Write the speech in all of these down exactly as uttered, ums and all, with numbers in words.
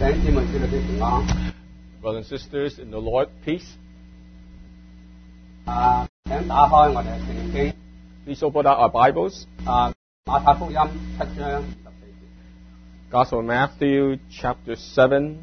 弟兄姊妹知道啲平安。 Brothers and sisters in the Lord, peace. 啊，請打開我哋嘅聖經。 Please open up our Bibles. 啊，馬太福音七章二十四節。 Gospel of Matthew, chapter seven,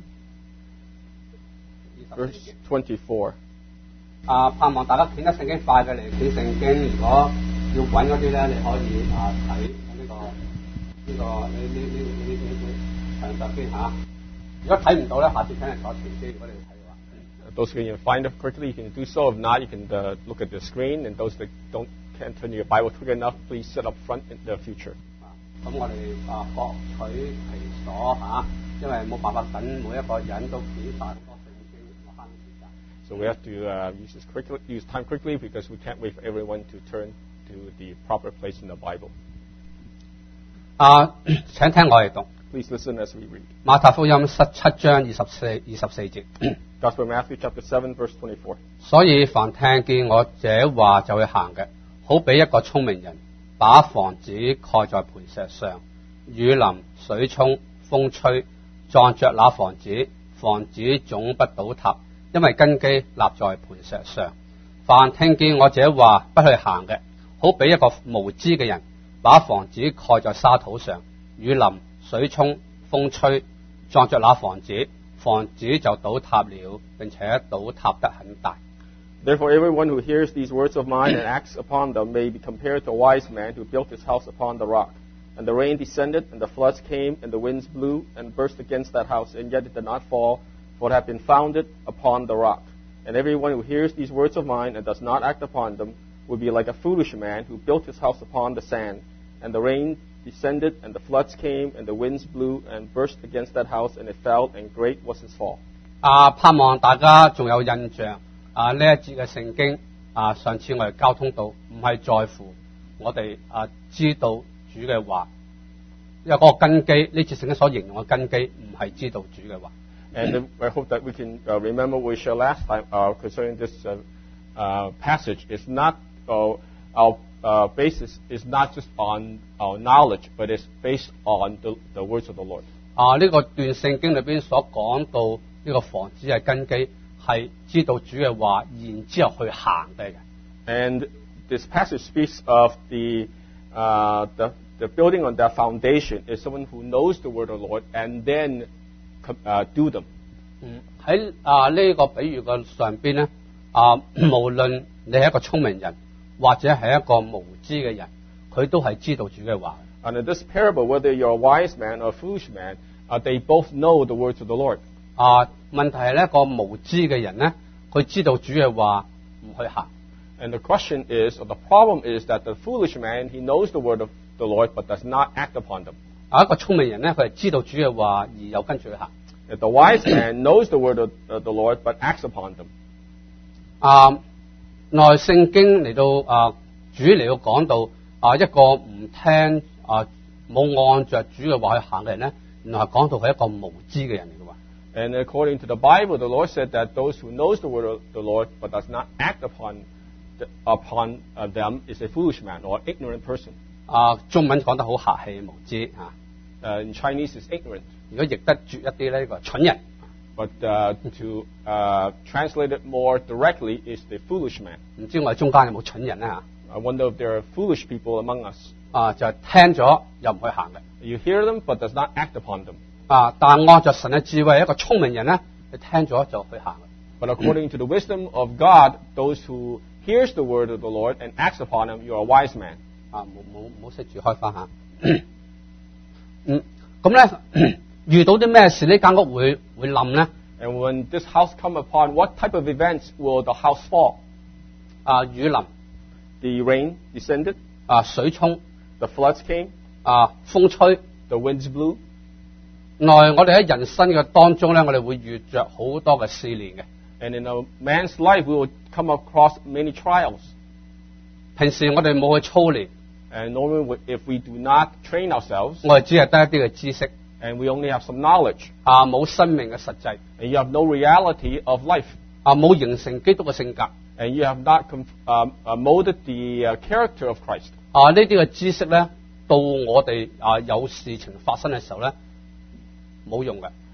二十 verse 四節 twenty-four. 啊，盼望大家見得聖經快嘅嚟見聖經。如果要揾嗰啲咧，你可以啊睇呢個呢、個呢呢呢呢呢呢長述先嚇。如果睇唔到咧，下次請你坐前啲。如果你睇嘅話。 Those who can find it quickly, you can do so. If not, you can uh, look at the screen. And those that don't can't turn your Bible quick enough, please sit up front in the future. 咁我哋啊各取其所嚇，因為冇辦法等每一個人都見晒好多聖經，我慳時間。 So we have to uh, use this quickly, use time quickly, because we can't wait for everyone to turn to the proper place in the Bible. 啊，請聽我嚟讀 Please listen as we read. 馬太福音十七章二十四二十四節。 Gospel of Matthew, chapter seven, verse twenty-four. 所以凡聽見我這話就會行嘅，好比一個聰明人把房子蓋在磐石上，雨淋、水沖、風吹，撞着那房子，房子總不倒塌，因為根基立在磐石上。凡聽見我這話不去行嘅，好比一個無知嘅人把房子蓋在沙土上，雨淋、水沖、風吹，撞着那房子，房子就倒塌了，並且倒塌得很大。 Therefore, everyone who hears these words of mine and acts upon them may be compared to a wise man who built his house upon the rock. And the rain descended, and the floods came, and the winds blew and burst against that house, and yet it did not fall, for it had been founded upon the rock. And everyone who hears these words of mine and does not act upon them will be like a foolish man who built his house upon the sand. And the rain descended, and the floods came, and the winds blew and burst against that house, and it fell, and great was its fall. 啊，盼望大家仲有印象啊！呢一節嘅聖經啊，上次我哋交通到，唔係在乎我哋啊知道主嘅話，因為嗰個根基，呢節聖經所形容嘅根基，唔係知道主嘅話。 And I hope that we can uh, remember what we shared last time uh, concerning this uh, uh, passage. It's not uh, our uh, basis is not just on our knowledge, but it's based on the, the words of the Lord. 啊，呢、個段聖經裏邊所講到呢個房子嘅根基係知道主嘅話，然之後去行嘅。 And this passage speaks of the, uh, the the building on that foundation is someone who knows the word of the Lord and then uh, do them. 嗯，喺啊呢、個比喻嘅上邊咧，啊無論你係一個聰明人或者係一個無知嘅人，佢都係知道主嘅話。 And in this parable, whether you're a wise man or a foolish man, uh, they both know the words of the Lord. 啊，問題係呢一個無知嘅人咧，佢知道主嘅話唔去行。 And the question is, or the problem is that the foolish man, he knows the word of the Lord but does not act upon them. 啊，一個聰明人咧，佢係知道主嘅話而又跟住去行。 That the wise man knows the word of uh, the Lord but acts upon them. 啊，內聖經嚟到啊，主嚟到講到啊一個唔聽啊冇按着主嘅話去行嘅人咧，原來係講到係一個無知嘅人嚟嘅喎。 And according to the Bible, the Lord said that those who knows the word of the Lord but does not act upon the, upon uh, them is a foolish man or ignorant person. 啊，中文講得好客氣，無知嚇。 Uh, in Chinese, is ignorant. 如果譯得絕一啲咧，呢個係蠢人。 But uh, to uh, translate it more directly is the foolish man. 唔知我哋中間有冇蠢人咧嚇？ I wonder if there are foolish people among us. 啊，就係聽咗又唔去行嘅。 You hear them but does not act upon them. 啊，但係按着神嘅智慧，一個聰明人咧，你聽咗就去行啦。 But according to the wisdom of God, those who hears the word of the Lord and acts upon him, you are a wise man. 啊，冇冇冇識住開翻嚇。嗯，咁咧遇到啲咩事呢間屋會會冧咧？ And when this house come upon, what type of events will the house fall? 啊，雨淋， The rain descended, 啊水沖， the floods came, 啊風吹。 the winds blew. 內我哋喺人生嘅當中咧，我哋會遇着好多嘅試煉嘅。 And in a man's life, we will come across many trials. 平時我哋冇去操練， And normally, if we do not train ourselves, 我哋只係得一啲嘅知識， and we only have some knowledge, 啊冇生命嘅實際， and you have no reality of life, 啊冇形成基督嘅性格， and you have not com- um, uh, molded the uh, character of Christ, 啊呢啲嘅知識咧，到我哋啊有事情發生嘅時候咧，冇用嘅。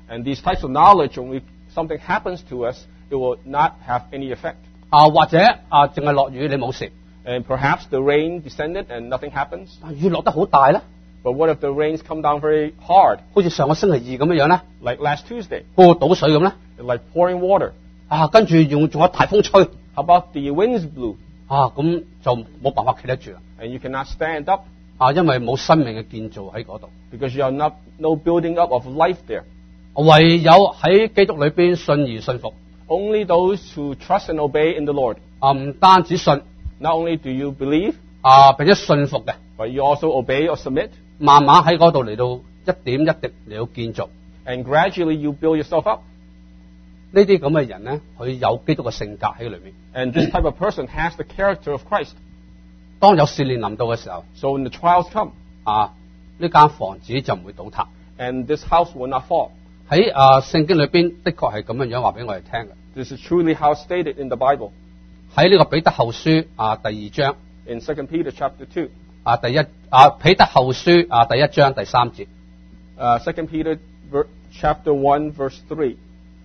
And these types of knowledge, when we, something happens to us, it will not have any effect. 啊，或者啊，淨係落雨你冇事， And perhaps the rain descended and nothing happens. 啊雨落得好大咧， But what if the rains come down very hard, 好似上個星期二咁樣樣咧， like last Tuesday, 個個倒水咁咧， like pouring water? 啊跟住用仲有大風吹， How about the winds blew 啊咁就冇辦法企得住啦， and you cannot stand up 啊因為冇生命嘅建造喺嗰度， because you have not, no building up of life there? 唯有喺基督裏邊信而信服， Only those who trust and obey in the Lord. 啊唔單止信， Not only do you believe, 啊並且信服嘅， but you also obey or submit. 慢慢喺嗰度嚟到一點一滴嚟到建造。 And gradually you build yourself up. 呢啲咁嘅人咧，佢有基督嘅性格喺裏面。 And this type of person has the character of Christ. 當有試煉臨到嘅時候， So when the trials come, 啊呢間房子就唔會倒塌。 and this house will not fall. 喺啊聖經裏邊的確係咁樣樣話俾我哋聽嘅。 This is truly how stated in the Bible. 喺呢個彼得後書啊第二章 In Second Peter chapter two. 啊第一啊彼得後書啊第一章第三節， Uh, Second Peter ver- chapter one verse three.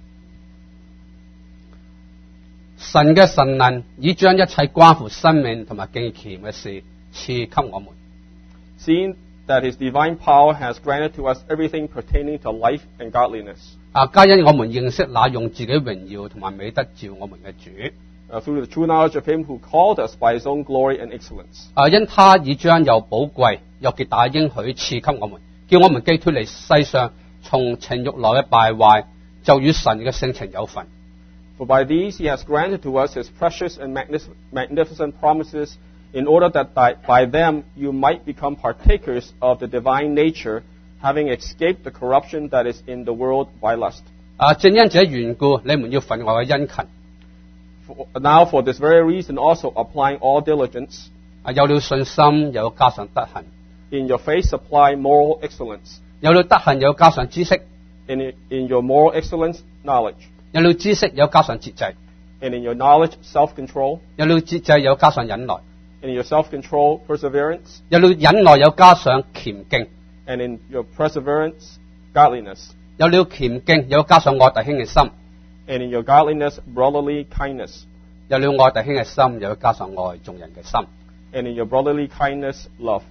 神嘅神能已將一切關乎生命同埋敬虔嘅事賜給我們。 Seeing that his divine power has granted to us everything pertaining to life and godliness. 啊，皆因我們認識那用自己榮耀同埋美德召我們嘅主。 Uh, through the true knowledge of him who called us by his own glory and excellence. 啊，因他已將又寶貴又極大應許賜給我們，叫我們既脱離世上從情慾來嘅敗壞，就與神嘅性情有份。 For by these he has granted to us his precious and magnific- magnificent promises, in order that by, by them you might become partakers of the divine nature, having escaped the corruption that is in the world by lust. 啊，正因這緣故，你們要分外嘅殷勤。 For, now for this very reason also applying all diligence, 啊，有了信心，又要加上德行； in your faith supply moral excellence, 有了德行，又要加上知識； in, in your moral excellence knowledge, 有了知識，又要加上節制； and in your knowledge self-control, 有了節制，又要加上忍耐； in your self-control perseverance, 有了忍耐，又要加上虔敬； and in your perseverance godliness, 有了虔敬，又要加上愛弟兄嘅心； and in your godliness brotherly kindness, 有了愛弟兄嘅心，又要加上愛眾人嘅心。 and in your brotherly kindness love.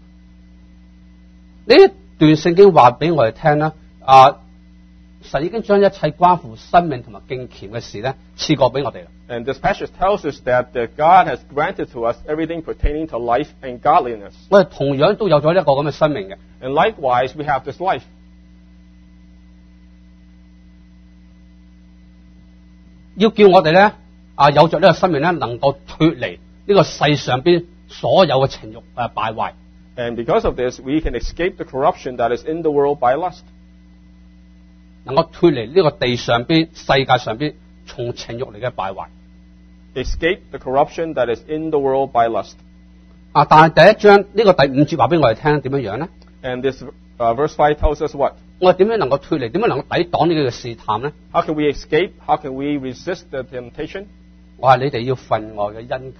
呢一段聖經話俾我哋聽啦，啊，神已經將一切關乎生命同埋敬虔嘅事咧賜過俾我哋啦。 And this passage tells us that uh, God has granted to us everything pertaining to life and godliness. 我哋同樣都有咗一個咁嘅生命嘅。 And likewise, we have this life. 要叫我哋咧啊有着呢個生命咧，能夠脫離呢個世上邊所有嘅情慾誒敗壞。 And because of this, we can escape the corruption that is in the world by lust. 能夠脫離呢個地上邊世界上邊從情慾嚟嘅敗壞。 Escape the corruption that is in the world by lust. 啊，但係第一章呢、個第五節話俾我哋聽點樣樣咧？ And this uh, verse five tells us what? 我哋點樣能夠脫離？點樣能夠抵擋呢個試探咧？ How can we escape? How can we resist the temptation? 我話你哋要分外嘅殷勤。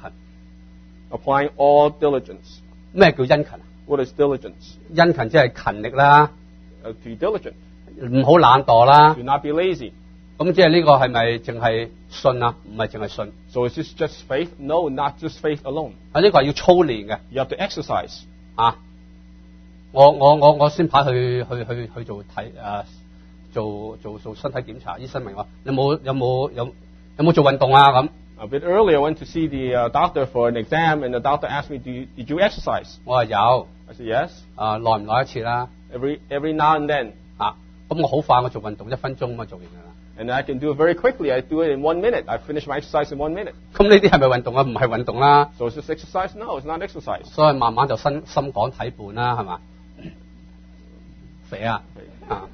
Applying all diligence. 咩叫殷勤啊？ What is diligence? 殷勤即係勤力啦， Uh, to be diligent. 唔好懶惰啦。 Do not be lazy. 咁即係呢個係咪淨係信啊？唔係淨係信 So is this just faith? No, not just faith alone. 啊！呢個係要操練嘅 You have to exercise. 啊！我我我我先排去去去去做體啊，做做做身體檢查，醫生問我有冇有冇有有冇做運動啊咁。 A bit earlier, I went to see the uh, doctor for an exam, and the doctor asked me, Do you, did you exercise? 我話有 I said, yes. 啊，耐唔耐一次啦？ Every, every now and then. 啊，咁我好快我做運動一分鐘咁做完㗎啦。 And I can do it very quickly. I do it in one minute. I finish my exercise in one minute. 咁呢啲係咪運動啊？唔係運動啦， So is this exercise? No, it's not exercise. 所以慢慢就心心廣體胖啦，係嘛？肥啊！啊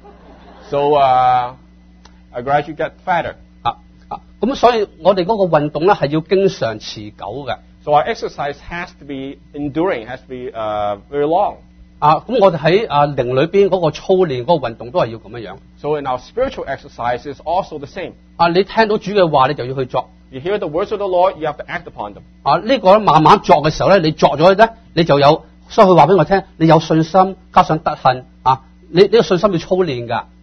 So uh, I gradually get fatter. 啊啊！咁所以我哋嗰個運動咧係要經常持久嘅。 So our exercise has to be enduring, has to be uh, very long. 啊，咁我哋喺啊靈裏邊嗰個操練嗰個運動都係要咁樣樣。 So in our spiritual exercise, it's also the same. 啊，你聽到主嘅話，你就要去作。 You hear the words of the Lord, you have to act upon them. 啊，呢、個咧慢慢作嘅時候咧，你作咗咧，你就有。所以佢話俾我聽，你有信心加上德行啊，你呢、個信心要操練㗎。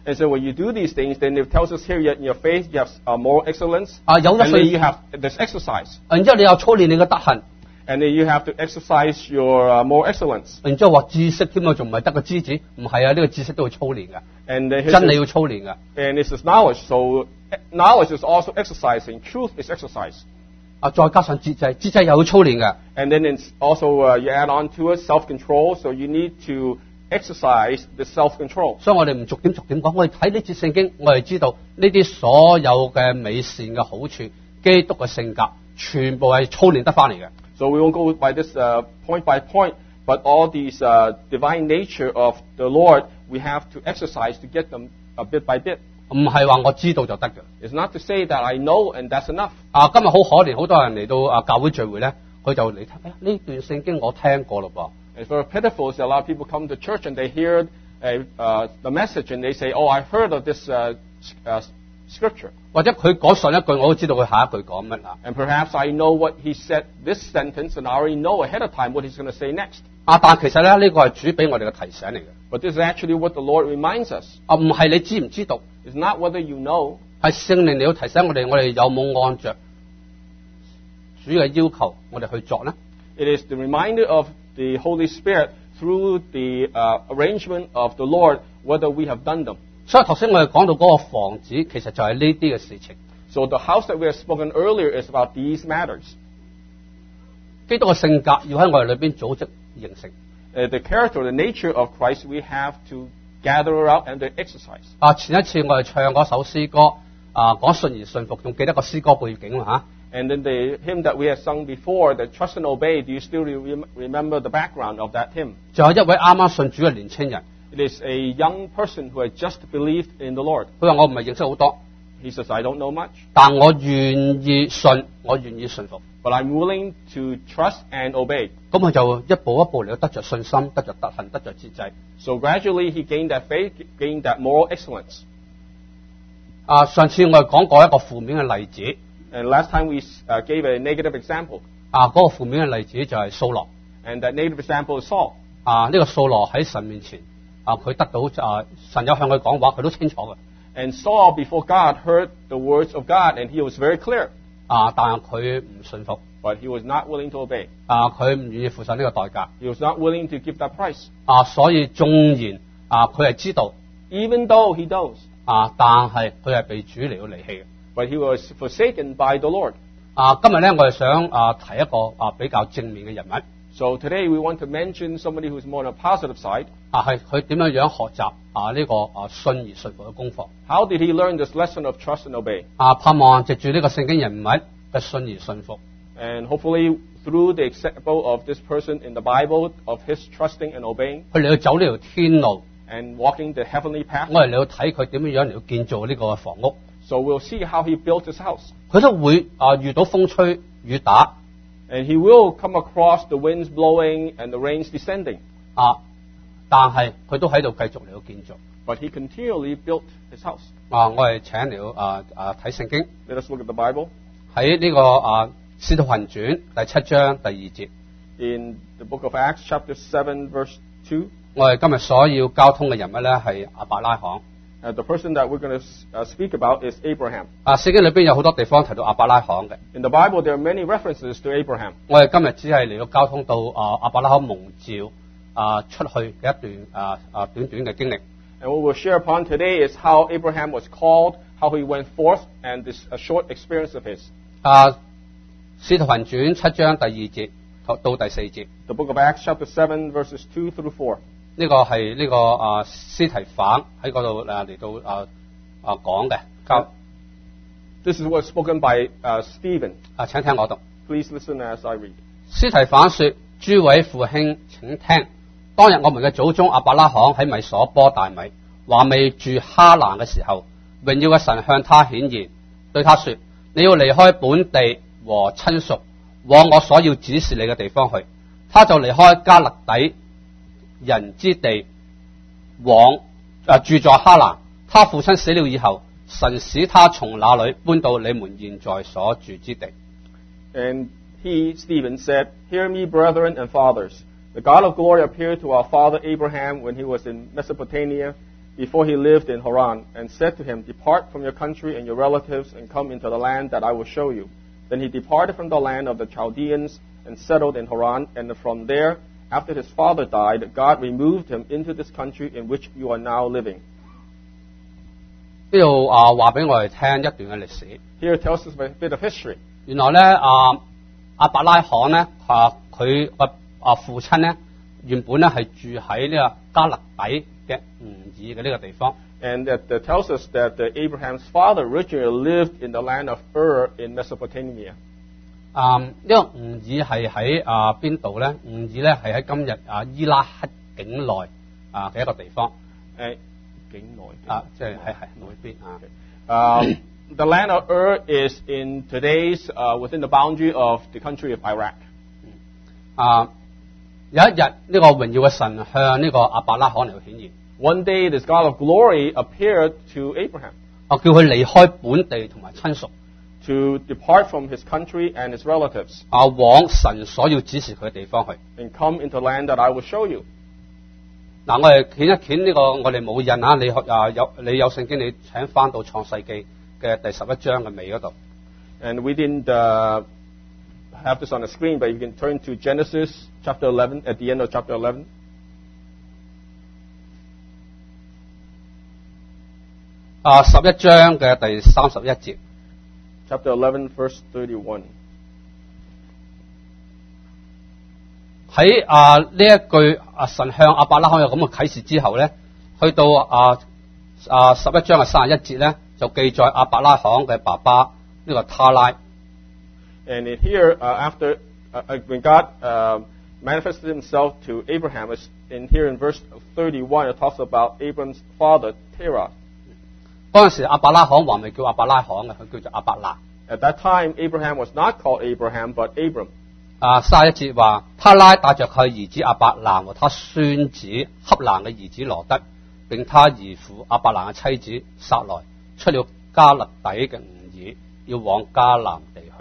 And so when you do these things, then it tells us here that in your faith you have uh, moral excellence, 啊，有咗 and then 信， you have this exercise, 然之後你又操練你嘅德行， and then you have to exercise your uh, moral excellence. 然之後話知識添啊，仲唔係得個知字？唔係啊，呢、個知識都要操練嘅， And uh, here's 真理 this- 要操練嘅。 and this is knowledge. So eh, knowledge is also exercising. Truth is exercise. 啊，再加上節制，節制又要操練嘅。 And then it's also uh, you add on to it self-control. So you need to exercise the self-control. 所以我哋唔逐點逐點講，我哋睇呢節聖經，我哋知道呢啲所有嘅美善嘅好處，基督嘅性格，全部係操練得翻嚟嘅。 So we won't go by this uh, point by point, but all these uh, divine nature of the Lord, we have to exercise to get them uh, bit by bit. 唔係話我知道就得嘅。 It's not to say that I know and that's enough. 啊，今日好可憐，好多人嚟到啊教會聚會咧，佢就嚟睇，哎呀呢段聖經我聽過咯噃。 It's very pitiful is that a lot of people come to church and they hear uh, uh, the message and they say, oh, I heard of this uh, s- uh, scripture. 或者佢講上一句，我都知道佢下一句講乜啊。 And perhaps I know what he said this sentence and I already know ahead of time what he's going to say next. 啊，但其實咧呢、個係主俾我哋嘅提醒嚟嘅。 But this is actually what the Lord reminds us. 啊，唔係你知唔知道， It's not whether you know, 係聖靈你要提醒我哋，我哋有冇按着主嘅要求，我哋去做呢？ it is the reminder of the Holy Spirit through the uh, arrangement of the Lord whether we have done them. 所以頭先我哋講到嗰個房子，其實就係呢啲嘅事情。 So the house that we have spoken earlier is about these matters. 基督嘅性格要喺我哋裏邊組織形成。 Uh, the character, the nature of Christ, we have to gather around and to exercise. 啊，前一次我哋唱嗰首詩歌，啊講信而信服，仲記得個詩歌背景嘛嚇？ And then the hymn that we have sung before, the trust and obey, do you still re- remember the background of that hymn? 仲有一位啱啱信主嘅年青人， It is a young person who had just believed in the Lord. 佢話我唔係認識好多， He says, I don't know much, 但我願意信，我願意信服。 but I'm willing to trust and obey. 咁佢就一步一步嚟到得着信心，得着德行，得着節制。 So gradually he gained that faith, gained that moral excellence. 啊，上次我哋講過一個負面嘅例子， And last time we uh, gave a negative example. 啊嗰、個負面嘅例子就係掃羅。 And that negative example is Saul. 啊，呢、個掃羅喺神面前，啊佢得到啊神有向佢講話，佢都清楚嘅。 And Saul, before God, heard the words of God, and he was very clear. 啊，但係佢唔信服， But he was not willing to obey. 啊佢唔願意付上呢個代價。 He was not willing to give that price. 啊，所以縱然啊佢係知道， Even though he knows. 啊但係佢係被主嚟到離棄嘅。 But he was forsaken by the Lord. 啊，今日咧我哋想啊提一個啊比較正面嘅人物， So today we want to mention somebody who's more on a positive side. 啊係佢點樣樣學習啊呢、個啊信而信服嘅功課。 How did he learn this lesson of trust and obey? 啊，盼望藉住呢個聖經人物嘅信而信服， And hopefully through the example of this person in the Bible, of his trusting and obeying 佢嚟到走呢條天路， and walking the heavenly path. 我哋嚟到睇佢點樣樣嚟到建造呢個房屋。 So we'll see how he built his house. 佢都會啊遇到風吹雨打 And he will come across the winds blowing and the rains descending. 啊，但係佢都喺度繼續嚟到建造。 But he continually built his house. 啊，我哋請嚟到啊啊睇聖經 Let us look at the Bible. 喺呢、個啊使徒行傳第七章第二節， In the book of Acts, chapter seven, verse two, 我哋今日所要交通嘅人物咧係亞伯拉罕。 uh, the person that we're going to uh, speak about is Abraham. 啊，聖經裏邊有好多地方提到亞伯拉罕嘅， In the Bible, there are many references to Abraham. 我哋今日只係嚟到交通到啊亞伯拉罕蒙召啊出去嘅一段啊啊短短嘅經歷。 And what we'll share upon today is how Abraham was called, how he went forth, and this a short experience of his. 啊，使徒行傳七章第二節到到第四節， The book of Acts, chapter seven, verses two through four. 呢、個係呢、個啊司提反喺嗰度啊嚟到啊啊講嘅。交 This is what's spoken by uh, Stephen. 啊，請聽我讀。 Please listen as I read. 司提反說：諸位父兄，請聽。當日我們嘅祖宗亞伯拉罕喺米所波大米，還未住哈蘭嘅時候，榮耀嘅神向他顯現，對他說：你要離開本地和親屬，往我所要指示你嘅地方去。他就離開加勒底人之地，往啊住在哈蘭。他父親死了以後，神使他從那裏搬到你們現在所住之地。 And he, Stephen, said, Hear me, brethren and fathers. The God of glory appeared to our father Abraham when he was in Mesopotamia, before he lived in Haran, and said to him, Depart from your country and your relatives and come into the land that I will show you. Then he departed from the land of the Chaldeans and settled in Haran, and from there, after his father died, God removed him into this country in which you are now living. 呢度啊話俾我哋聽一段嘅歷史。 Here it tells us a bit of history. 原來咧啊亞伯拉罕咧啊佢個啊父親咧原本咧係住喺呢個加勒底嘅吾爾嘅呢個地方。 And that, that tells us that uh, Abraham's father originally lived in the land of Ur in Mesopotamia. 啊呢個吾爾係喺啊邊度咧？吾爾咧係喺今日啊伊拉克境內啊嘅一個地方。 誒境內啊，即係係係內邊啊。 Um, the land of Ur is in today's uh, within the boundary of the country of Iraq. 啊，有一日呢個榮耀嘅神向呢個亞伯拉罕嚟顯現。 One day, this God of glory appeared to Abraham. 啊，叫佢離開本地同埋親屬。 To depart from his country and his relatives. 啊，往神所要指示佢嘅地方去。 And come into land that I will show you. 嗱，我哋掀一掀呢個，我哋冇印啊！你學啊有你有聖經，你請翻到創世記嘅第十一章嘅尾嗰度。 And we didn't uh, have this on the screen, but you can turn to Genesis chapter eleven, at the end of chapter eleven. 啊，十一章嘅第三十一節。 Chapter eleven, verse thirty-one. 喺啊呢一句啊神向亞伯拉罕有咁嘅啟示之後咧，去到啊啊十一章嘅三十一節咧，就記載亞伯拉罕嘅爸爸呢個他拉。 And in here, uh, after uh, when God uh, manifested Himself to Abraham, is in here in verse thirty-one, it talks about Abram's father Terah. 嗰陣時亞伯拉罕還未叫亞伯拉罕嘅，佢叫做亞伯蘭。 At that time, Abraham was not called Abraham, but Abram. 啊，三十一節話，他拉帶着佢兒子亞伯蘭和他孫子恰蘭嘅兒子羅德，並他兒父亞伯蘭嘅妻子撒萊，出了加勒底嘅吾爾，要往迦南地去。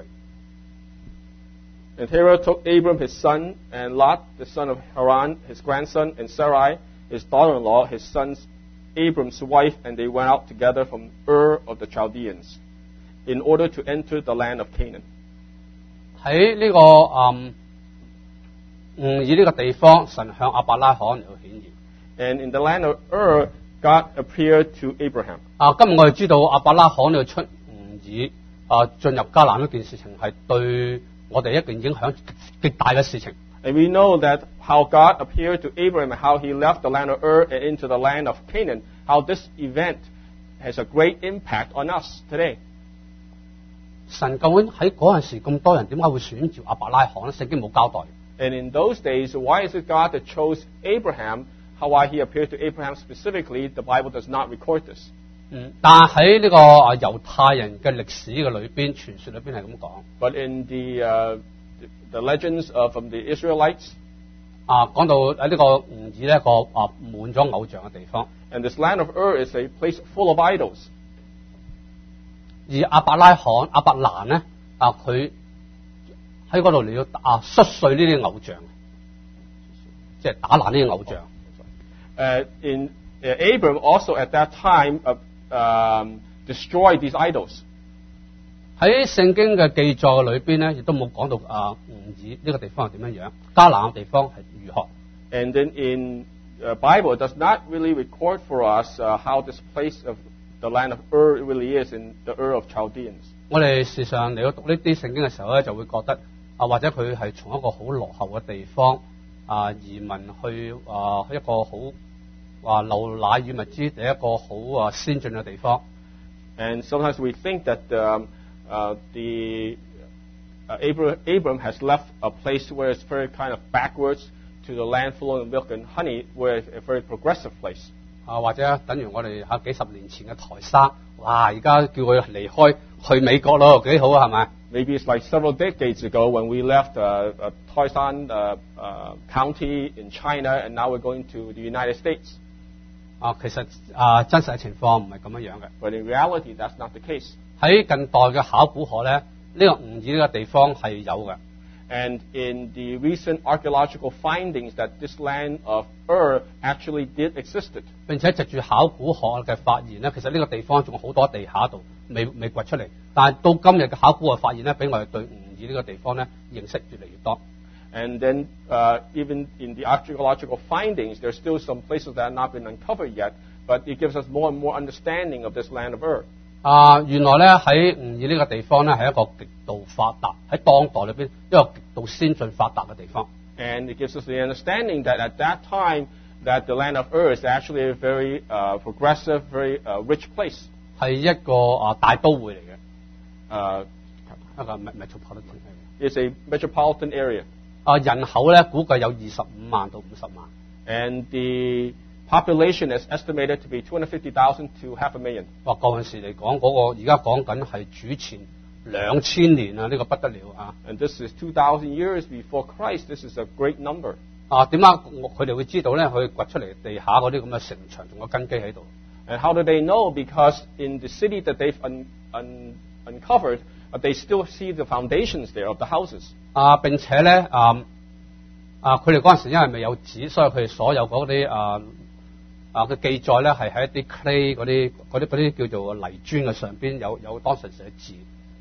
And Terah took Abram his son, and Lot, the son of Haran, his grandson, and Sarai, his daughter-in-law, his son's Abram's wife, and they went out together from Ur of the Chaldeans, in order to enter the land of Canaan. 喺呢、這個嗯吾爾呢個地方，神向亞伯拉罕嚟到顯現。 And in the land of Ur, God appeared to Abraham. 啊，今日我哋知道亞伯拉罕呢出吾爾啊進入迦南呢件事情係對我哋一件影響極大嘅事情。 And we know that how God appeared to Abraham and how he left the land of Ur and into the land of Canaan, how this event has a great impact on us today. 神究竟喺嗰陣時咁多人點解會選召亞伯拉罕咧？聖經冇交代。 And in those days, why is it God that chose Abraham? How why he appeared to Abraham specifically, the Bible does not record this. 嗯，但係喺呢個啊猶太人嘅歷史嘅裏邊，傳說裏邊係咁講。 But in the, uh, the, the legends of um, the Israelites, 啊，講到喺呢個吾爾呢一個啊滿咗偶像嘅地方。 and this land of Ur is a place full of idols. 而亞伯拉罕、亞伯蘭咧，啊佢喺嗰度嚟到啊摔碎呢啲偶像，即係打爛呢啲偶像。 Uh, in uh, Abram also at that time uh, um, destroyed these idols. 喺聖經嘅記載嘅裏邊咧，亦都冇講到啊吾爾呢個地方係點樣樣，迦南嘅地方係如何。 And then in uh, Bible, it does not really record for us uh, how this place of the land of Ur really is in the Ur of Chaldeans. 我哋時常嚟到讀呢啲聖經嘅時候咧，就會覺得啊，或者佢係從一個好落後嘅地方啊移民去啊一個好啊流奶與蜜之地一個好啊先進嘅地方。 And sometimes we think that um, uh, the uh, Abram, Abram has left a place where it's very kind of backwards to the land flowing with milk and honey, where it's a very progressive place. 啊，或者等於我哋喺幾十年前嘅台沙，哇！而家叫佢離開去美國咯，幾好啊，係咪？ Maybe it's like several decades ago when we left uh, uh, Toisan uh, uh, County in China, and now we're going to the United States. 啊，其實啊，真實嘅情況唔係咁樣樣嘅。 But in reality, that's not the case. 喺近代嘅考古學咧，呢、這個吾爾呢個地方係有嘅。 And in the recent archaeological findings that this land of Ur actually did existed. 並且藉住考古學嘅發現咧，其實呢個地方仲有好多地下度未未掘出嚟，但係到今日嘅考古嘅發現咧，俾我哋對吾爾呢個地方咧認識越嚟越多。 And then uh, even in the archaeological findings, there's still some places that have not been uncovered yet, but it gives us more and more understanding of this land of Ur. 啊，原來咧喺吾爾呢個地方咧係一個極度發達喺當代裏邊一個極度先進發達嘅地方。 And it gives us the understanding that at that time, that the land of Ur is actually a very uh, progressive, very uh, rich place. 係一個啊大都會嚟嘅， Uh, 一個 metropolitan area。 it's a metropolitan area. 啊，人口咧估計有二十五萬到五十萬。 And the population is estimated to be two hundred fifty thousand to half a million. 哇！嗰陣時嚟講，嗰、個而家講緊係主前兩千年啊，呢、個不得了啊！ And this is two thousand years before Christ. This is a great number. 啊，點解佢哋會知道咧？佢掘出嚟地下嗰啲咁嘅城牆仲有根基喺度。 And how do they know? Because in the city that they've un, un, uncovered, uh, they still see the foundations there of the houses. 啊，並且咧啊啊，佢哋嗰陣時因為未有紙，所以佢哋所有嗰啲啊啊嘅記載咧係喺一啲 clay 嗰啲嗰啲嗰啲叫做泥磚嘅上邊有有當時寫字。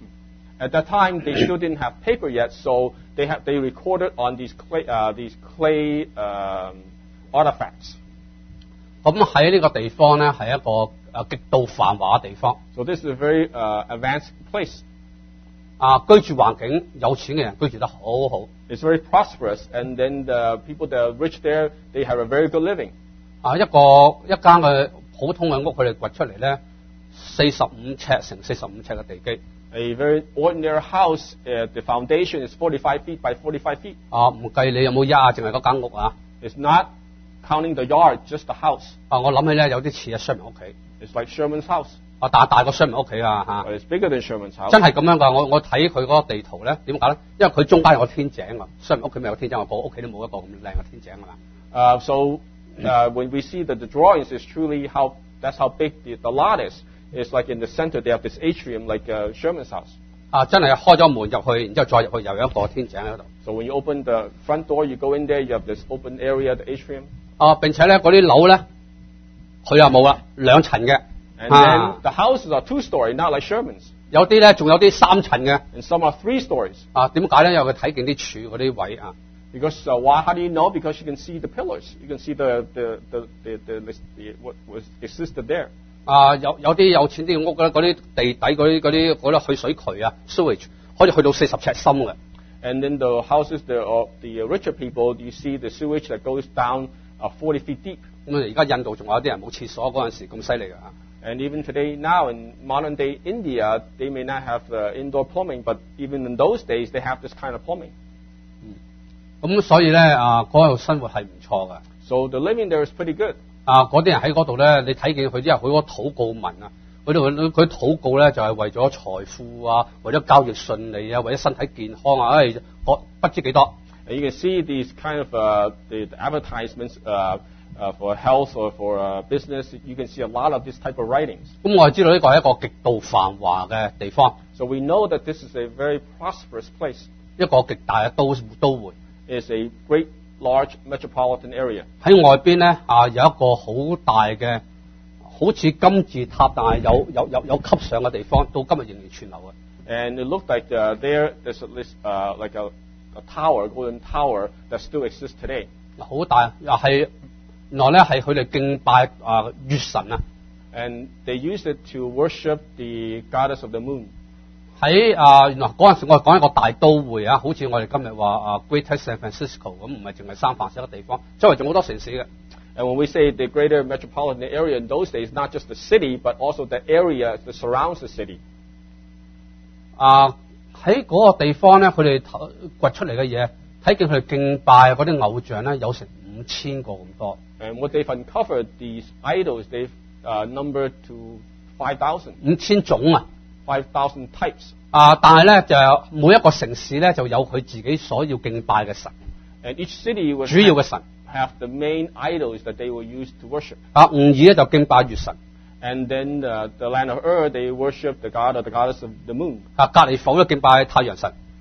At that time, they still didn't have paper yet, so they have they recorded on these clay uh, these clay um, artifacts. 咁喺呢個地方咧係一個啊極度繁華嘅地方。 So this is a very uh, advanced place. 啊，居住環境有錢嘅人居住得好好。 It's very prosperous, and then the people that are rich there, they have a very good living. 啊，一個一間嘅普通嘅屋，佢哋掘出嚟咧，四十五尺乘四十五尺嘅地基。 A very ordinary house, uh, the foundation is forty-five feet by forty-five feet. 啊，唔計你有冇丫，淨係嗰間屋啊。 It's not counting the yard, just the house. 啊，我諗起咧有啲似阿 Sherman 屋企。 It's like Sherman's house. 啊，但係大過 Sherman 屋企啊嚇。 But it's bigger than Sherman's house. 真係咁樣㗎，我我睇佢嗰個地圖咧，點解咧？因為佢中間有個天井啊，Sherman 屋企咪有天井，我個屋企都冇一個咁靚嘅天井啊。 Uh, so uh, when we see that the drawings is truly how that's how big the, the lot is. It's like in the center they have this atrium like uh, Sherman's house. 啊，真係開咗門入去，然之後再入去又有一個天井喺度。 So when you open the front door, you go in there, you have this open area, the atrium. 啊，並且咧嗰啲樓咧，佢又冇啦，兩層嘅。 And 啊 then the houses are two-story, not like Sherman's. 有啲咧仲有啲三層嘅。 And some are three stories. 啊，點解咧？因為佢睇見啲柱嗰啲位啊。 Because uh, why? How do you know? Because you can see the pillars. You can see the the the the, the, the, the what was existed there. 啊，有有啲有錢啲嘅屋咧，嗰啲地底嗰啲嗰啲嗰啲去水渠啊 ，sewage 可以去到四十尺深嘅。 And then the houses, the uh, the richer people, you see the sewage that goes down uh, forty feet deep. 咁啊，而家印度仲有啲人冇廁所嗰陣時咁犀利㗎嚇。 And even today, now in modern day India, they may not have uh, indoor plumbing, but even in those days, they have this kind of plumbing. 咁所以咧啊，嗰度生活係唔錯㗎。 So the living there is pretty good. 啊，嗰啲人喺嗰度咧，你睇見佢之後，佢嗰個禱告文啊，佢哋佢佢禱告咧就係為咗財富啊，為咗交易順利啊，為咗身體健康啊，唉，我不知幾多。 And you can see these kind of uh, the, the advertisements uh, uh, for health or for uh, business. You can see a lot of this type of writings. 咁我係知道呢個係一個極度繁華嘅地方， So we know that this is a very prosperous place. 一個極大嘅都都會。 It's a great, large metropolitan area. 喺外邊咧啊，有一個好大嘅，好似金字塔，但係有有有有級上嘅地方，到今日仍然存留嘅。 And it looked like uh, there, there's at least uh, like a, a tower, a golden tower that still exists today. 好大，又係原來咧係佢哋敬拜啊月神啊。 And they used it to worship the goddess of the moon. 喺啊原來嗰陣時我哋講一個大都會啊，好似我哋今日話啊 Greater San Francisco 咁，唔係淨係三藩市一個地方，周圍仲好多城市嘅。 And when we say the greater metropolitan area in those days, not just the city, but also the area that surrounds the city. 啊喺嗰個地方咧，佢哋掘出嚟嘅嘢，睇見佢哋敬拜嗰啲偶像咧，有成五千個咁多。 And what they've uncovered, these idols, they've uh, numbered to five thousand. 五千種啊！ five thousand types. 啊，但係咧就每一個城市咧就有佢自己所要敬拜嘅神， And each city would 主要嘅神。 have the main idols that they will use to worship. 啊，吾爾咧就敬拜月神。 And then uh, the land of Ur, they worship the god or the goddess of the moon. 啊，格利婦都敬拜太陽神。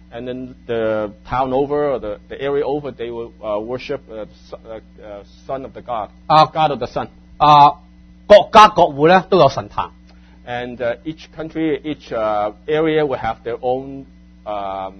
And then the town over or the, the area over, they will uh, worship uh, the son, uh, uh, son of the God, 啊 God of the sun. 啊，各家各戶咧都有神壇。 And uh, each country, each uh, area will have their own um,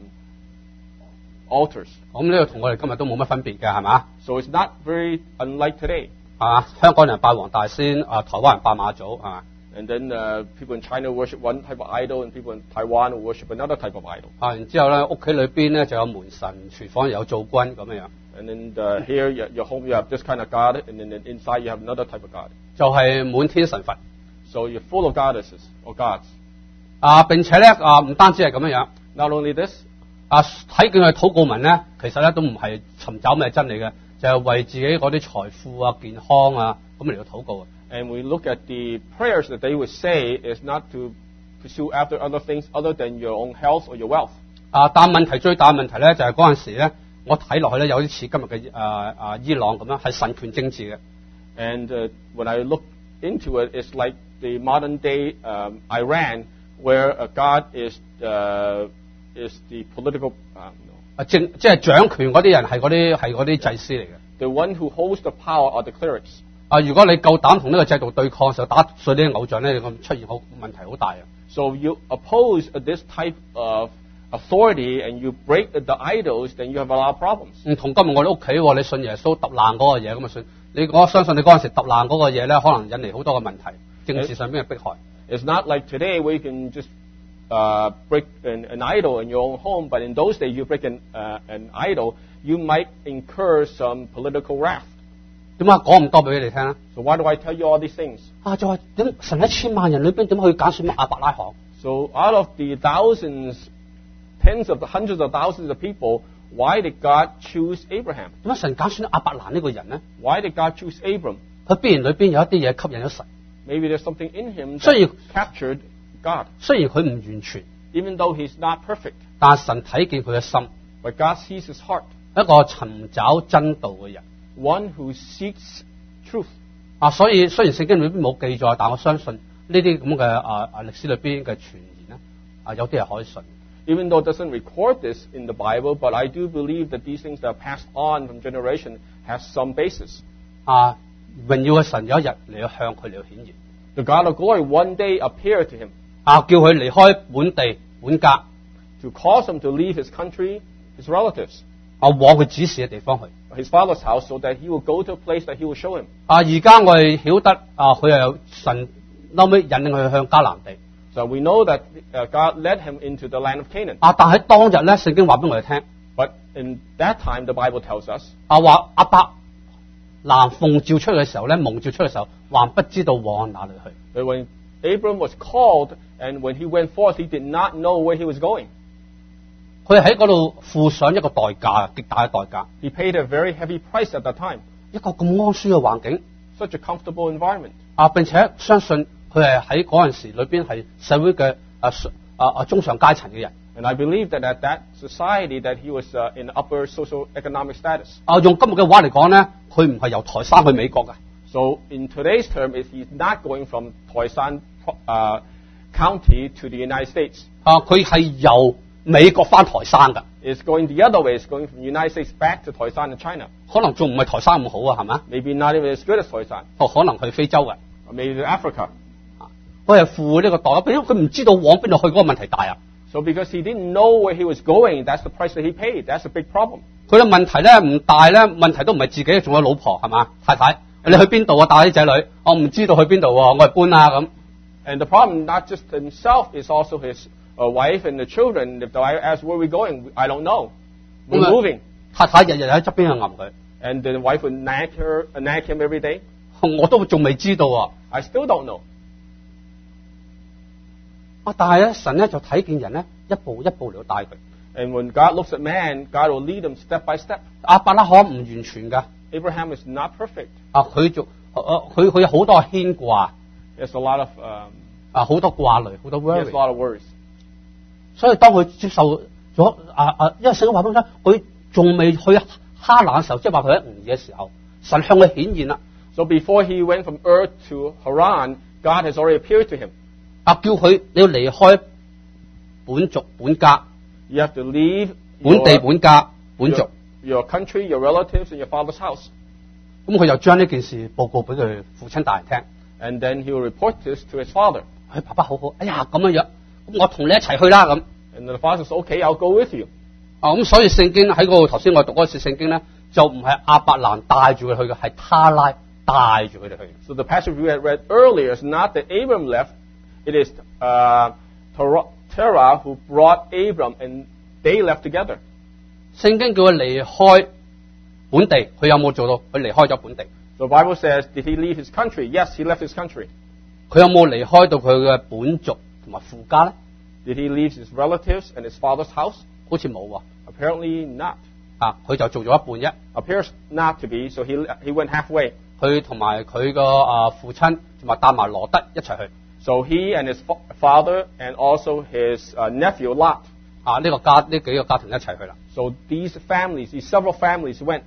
altars. 咁呢個同我哋今日都冇乜分別嘅，係嘛？ So it's not very unlike today. 啊，香港人拜黃大仙，啊，台灣人拜媽祖，係嘛？ And then uh, people in China worship one type of idol, and people in Taiwan will worship another type of idol. 啊，然之後咧，屋企裏邊咧就有門神，廚房有灶君咁樣樣， And then uh, here, your, your home, you have this kind of God, and then inside you have another type of God. 就係滿天神佛。 So you're full of goddesses or gods. 啊，並且咧啊，唔單止係咁樣樣， Not only this, 啊，睇見佢禱告文咧，其實咧都唔係尋找咩真理嘅，就係、為自己嗰啲財富啊、健康啊咁嚟到禱告嘅。 and we look at the prayers that they would say is not to pursue after other things other than your own health or your wealth. 啊，但問題最大嘅問題咧就係嗰陣時咧，我睇落去咧有啲似今日嘅啊啊伊朗咁樣，係神權政治嘅。 And uh, when I look into it, it's like the modern day um, Iran, where a god is uh, is the political. Um, no, 啊，政即係掌權嗰啲人係嗰啲係嗰啲祭司嚟嘅。 the one who holds the power are the clerics. 啊，如果你夠膽同呢個制度對抗嘅時候，打碎呢啲偶像咧，你咁出現好問題好大啊！ So you oppose this type of authority and you break the idols, then you have a lot of problems. 唔同今日我哋屋企喎，你信耶穌揼爛嗰個嘢咁啊信，你我相信你嗰陣時揼爛嗰個嘢咧，可能引嚟好多嘅問題，政治上邊嘅迫害。 It's not like today where you can just uh, break an, an idol in your own home, but in those days you break an, uh, an idol, you might incur some political wrath. 點解講咁多俾你哋聽咧？ So why do I tell you all these things? 啊，就話點神一千萬人裏邊點去揀選乜亞伯拉罕？ So out of the thousands, tens of the hundreds of thousands of people, why did God choose Abraham? 點解神揀選亞伯蘭呢個人咧？ Why did God choose Abram? 佢必然裏邊有一啲嘢吸引咗神， Maybe there's something in him 所以 that captured God. 雖然佢唔完全， Even though he's not perfect, 但係神睇見佢嘅心， but God sees his heart. 一個尋找真道嘅人。 One who seeks truth. 啊，所以雖然聖經裏邊冇記載，但我相信呢啲咁嘅啊啊歷史裏邊嘅傳言咧，啊有啲係可以信。 Even though it doesn't record this in the Bible, but I do believe that these things that are passed on from generation have some basis. 啊，榮耀嘅神有一日嚟到向佢嚟到顯現， The God of glory one day appeared to him 啊叫佢離開本地本家， to cause him to leave his country, his relatives, 啊往佢指示嘅地方去。 his father's house, so that he will go to a place that he will show him. 啊，而家我哋曉得啊，佢又神後尾引領佢向迦南地。 So we know that uh, God led him into the land of Canaan. 啊，但喺當日咧，聖經話俾我哋聽， But in that time, the Bible tells us 啊話亞伯蘭奉召出去嘅時候咧，蒙召出去嘅時候，還不知道往哪裏去。 that when Abram was called and when he went forth, he did not know where he was going. 佢喺嗰度付上一個代價，極大嘅代價。 He paid a very heavy price at that time. 一個咁安舒嘅環境， Such a comfortable environment. 啊並且相信佢係喺嗰陣時裏邊係社會嘅啊啊啊中上階層嘅人。 And I believe that at that society that he was uh, in upper social economic status. 啊用今日嘅話嚟講咧，佢唔係由台山去美國嘅。 So in today's term, is he's not going from Khoisan uh, County to the United States. 啊佢係由美國翻台山㗎， It's going the other way. It's going from the United States back to Khoisan in China. 可能仲唔係台山咁好啊，係咪？ Maybe not even as good as Khoisan. 哦，可能去非洲嘅。 Or maybe to Africa. 佢係付呢個代價，因為佢唔知道往邊度去，嗰個問題大啊。 So because he didn't know where he was going, that's the price that he paid. That's a big problem. 佢嘅問題咧唔大咧，問題都唔係自己，仲有老婆係嘛？太太，你去邊度啊？帶啲仔女，我唔知道去邊度喎，我係搬啊咁。 And the problem, not just himself, is also his uh, wife and the children. If the wife asks where we're going, I don't know. We're moving. 太太日日喺側邊去揞佢， And the wife would nag her, uh, nag him every day. 我都仲未知道啊。 I still don't know. 啊，但係咧神咧就睇見人咧一步一步嚟到帶佢。 And when God looks at man, God will lead him step by step. 亞伯拉罕唔完全㗎， Abraham is not perfect. 啊佢做，誒佢佢有好多牽掛， There's a lot of um, 啊好多掛慮，好多 he has a worry。 lot of worries. 所以當佢接受咗啊啊，因為聖經話俾我聽，佢仲未去哈蘭嘅時候，即係話佢喺吾珥嘅時候，神向佢顯現啦， So before he went from Ur to Haran, God has already appeared to him. 啊叫佢你要離開本族本家， You have to leave 本地 your, 本家本族。 your country, your relatives, and your father's house. 咁佢就將呢件事報告俾佢父親大人聽。 And then he will report this to his father. 佢爸爸好好，哎呀咁樣樣，咁我同你一齊去啦咁。 And the father says, okay, I'll go with you. 啊咁所以聖經喺嗰度頭先我讀嗰次聖經咧，就唔係亞伯蘭帶住佢去嘅，係他拉帶住佢哋去。 So the passage we had read earlier is not that Abram left. It is uh, Terah Terah who brought Abram, and they left together. 聖經叫佢離開本地，佢有冇做到？佢離開咗本地。 The Bible says, did he leave his country? Yes, he left his country. 佢有冇離開到佢嘅本族同埋父家咧？ Did he leave his relatives and his father's house? 好似冇喎。 Apparently not. 啊，佢就做咗一半啫。 Appears not to be, so he he went halfway. 佢同埋佢個啊父親同埋帶埋羅德一齊去。 So he and his fa- father and also his uh, nephew Lot. 啊，呢、個家呢幾個家庭一齊去啦。 So these families, these several families went.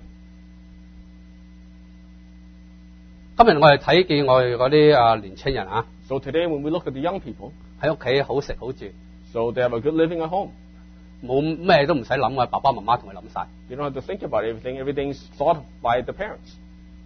今日我哋睇見我哋嗰啲啊年青人啊， So today when we look at the young people, 喺屋企好食好住， so they have a good living at home. 冇咩都唔使諗嘅，爸爸媽媽同佢諗晒。 You don't have to think about everything. Everything's thought of by the parents.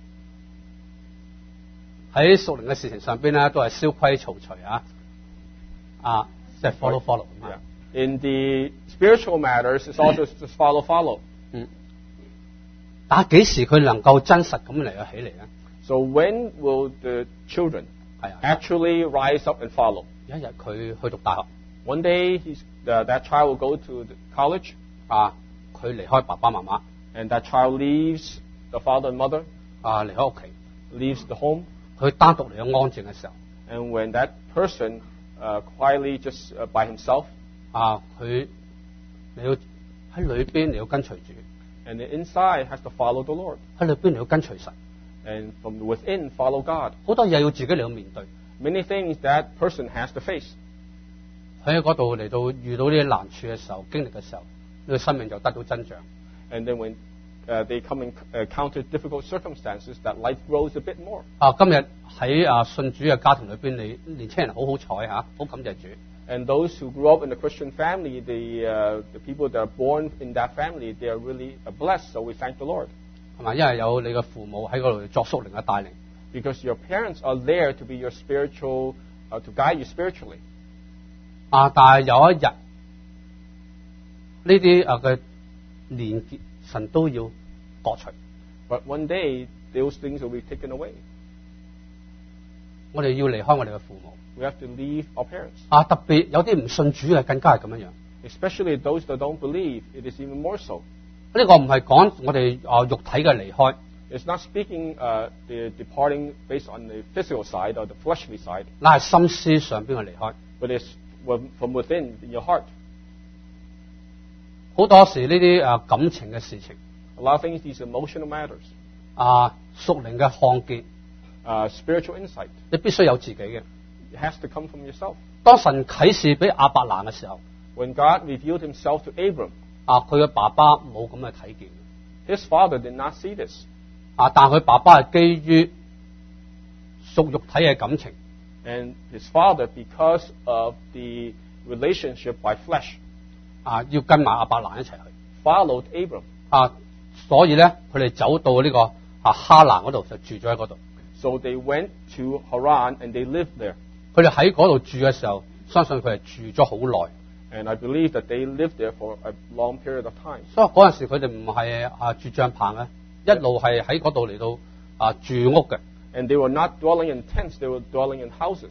喺屬靈嘅事情上邊咧，都係蕭規曹隨啊，啊，即係 follow follow 咁啊。 In the spiritual matters, it's also just follow, follow. 嗯，但係幾時佢能夠真實咁嚟咗起嚟咧？ So when will the children 係啊， actually rise up and follow? 有一日佢去讀大學 One day, he's, uh, that child will go to the college, 啊，佢離開爸爸媽媽 and that child leaves the father and mother, 啊，離開屋企， leaves the home, 佢單獨嚟咗安靜嘅時候 and when that person uh, quietly just uh, by himself, 啊，佢你要喺裏邊你要跟隨主， and the inside has to follow the Lord, 喺裏邊你要跟隨神， and from within follow God. 好多嘢要自己嚟到面對。 Many things that person has to face. 喺嗰度嚟到遇到呢啲難處嘅時候，經歷嘅時候，呢個生命就得到增長。 And then when uh, they come and uh, encounter difficult circumstances, that life grows a bit more. 啊，今日喺啊信主嘅家庭裏邊，你年青人好好彩嚇，好感謝主。 And those who grew up in a Christian family, the, uh, the people that are born in that family, they are really uh, blessed, so we thank the Lord. 係嘛？因為有你嘅父母喺嗰度作屬靈嘅帶領。 Because your parents are there to be your spiritual, uh, to guide you spiritually. 啊，但係有一日呢啲啊嘅連結，神都要割除。 But one day, those things will be taken away. 我哋要離開我哋嘅父母。 We have to leave our parents. 啊，特別有啲唔信主嘅更加係咁樣樣。 Especially those that don't believe, it is even more so. 呢個唔係講我哋啊肉體嘅離開， It's not speaking uh, the departing based on the physical side or the fleshly side, 乃係心思上邊嘅離開。 but it's from within in your heart. 好多時呢啲啊感情嘅事情 A lot of things, these emotional matters, 啊屬靈嘅看見， uh, spiritual insight, 你必須有自己嘅。 it has to come from yourself. 當神啟示俾亞伯蘭嘅時候， When God revealed himself to Abram, 啊佢嘅爸爸冇咁嘅睇見， his father did not see this. 啊但佢爸爸係基於屬肉體嘅感情， And his father, because of the relationship by flesh, 啊要跟埋亞伯蘭一齊去， followed Abram. 啊所以咧佢哋走到呢、個啊哈蘭嗰度就住咗喺嗰度。 So they went to Haran and they lived there. 佢哋喺嗰度住嘅時候，相信佢係住咗好耐， And I believe that they lived there for a long period of time. 所以嗰陣時佢哋唔係啊住帳棚嘅，一路係喺嗰度嚟到啊住屋嘅。 And they were not dwelling in tents, they were dwelling in houses.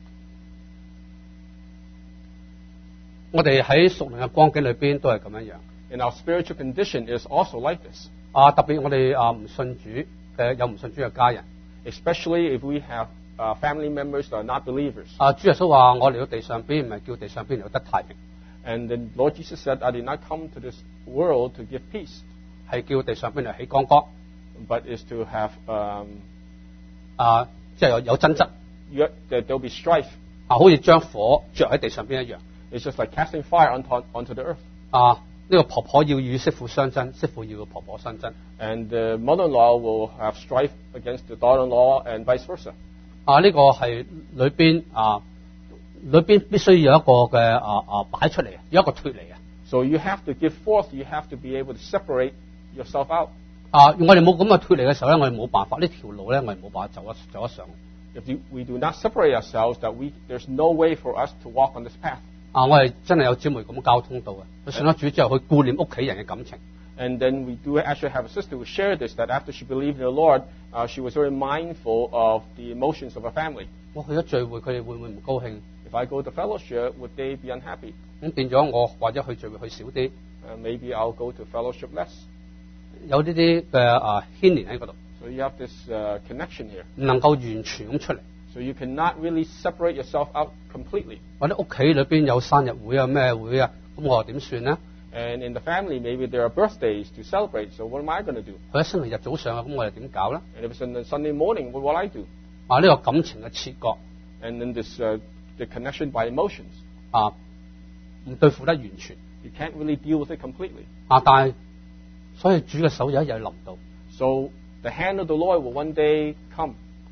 我哋喺屬靈嘅光景裏邊都係咁樣樣。 And our spiritual condition is also like this. 啊，特別我哋啊唔信主嘅有唔信主嘅家人， Especially if we have uh, family members that are not believers. 啊主耶穌話：我嚟到地上邊唔係叫地上邊嚟到得太平， And then Lord Jesus said, I did not come to this world to give peace, 係叫地上邊嚟起光光， but is to have, um, 啊即係有有爭執， you, that there'll be strife. 啊好似將火着喺地上邊一樣。 It's just like casting fire onto, onto the earth. 啊呢、個婆婆要與媳婦相爭，媳婦要與婆婆相爭。 And the mother-in-law will have strife against the daughter-in-law and vice versa. 啊呢、個係裏邊啊裏邊必須有一個嘅啊啊擺出嚟，有一個脱離啊。 So you have to give forth. You have to be able to separate yourself out. 啊，我哋冇咁嘅脱離嘅時候咧，我哋冇辦法呢條路咧，我哋冇辦法走得走得上。 If you, we do not separate ourselves, that we there's no way for us to walk on this path. 啊，我哋真係有姊妹咁交通到嘅，佢信咗主之後，佢顧念屋企人嘅感情。 And then we do actually have a sister who shared this, that after she believed in the Lord, uh, she was very mindful of the emotions of her family. 我去咗聚會，佢哋會唔會唔高興？ If I go to fellowship, would they be unhappy? 咁變咗我或者去聚會去少啲， Uh, maybe I'll go to fellowship less. 有呢啲嘅啊牽連喺嗰度， So you have this uh, connection here. 唔能夠完全咁出嚟。 So you cannot really separate yourself out completely. 或者屋企裏邊有生日會啊咩會啊，咁我又點算呢？ And in the family, maybe there are birthdays to celebrate. So what am I going to do? 佢喺星期日早上啊，咁我哋點搞咧？ And if it's on a Sunday morning, what will I do? 啊，呢個感情嘅切割 And then this uh, the connection by emotions. 啊，唔對付得完全 You can't really deal with it completely. 啊，但係所以主嘅手有一日臨到。 So the hand of the Lord will one day come.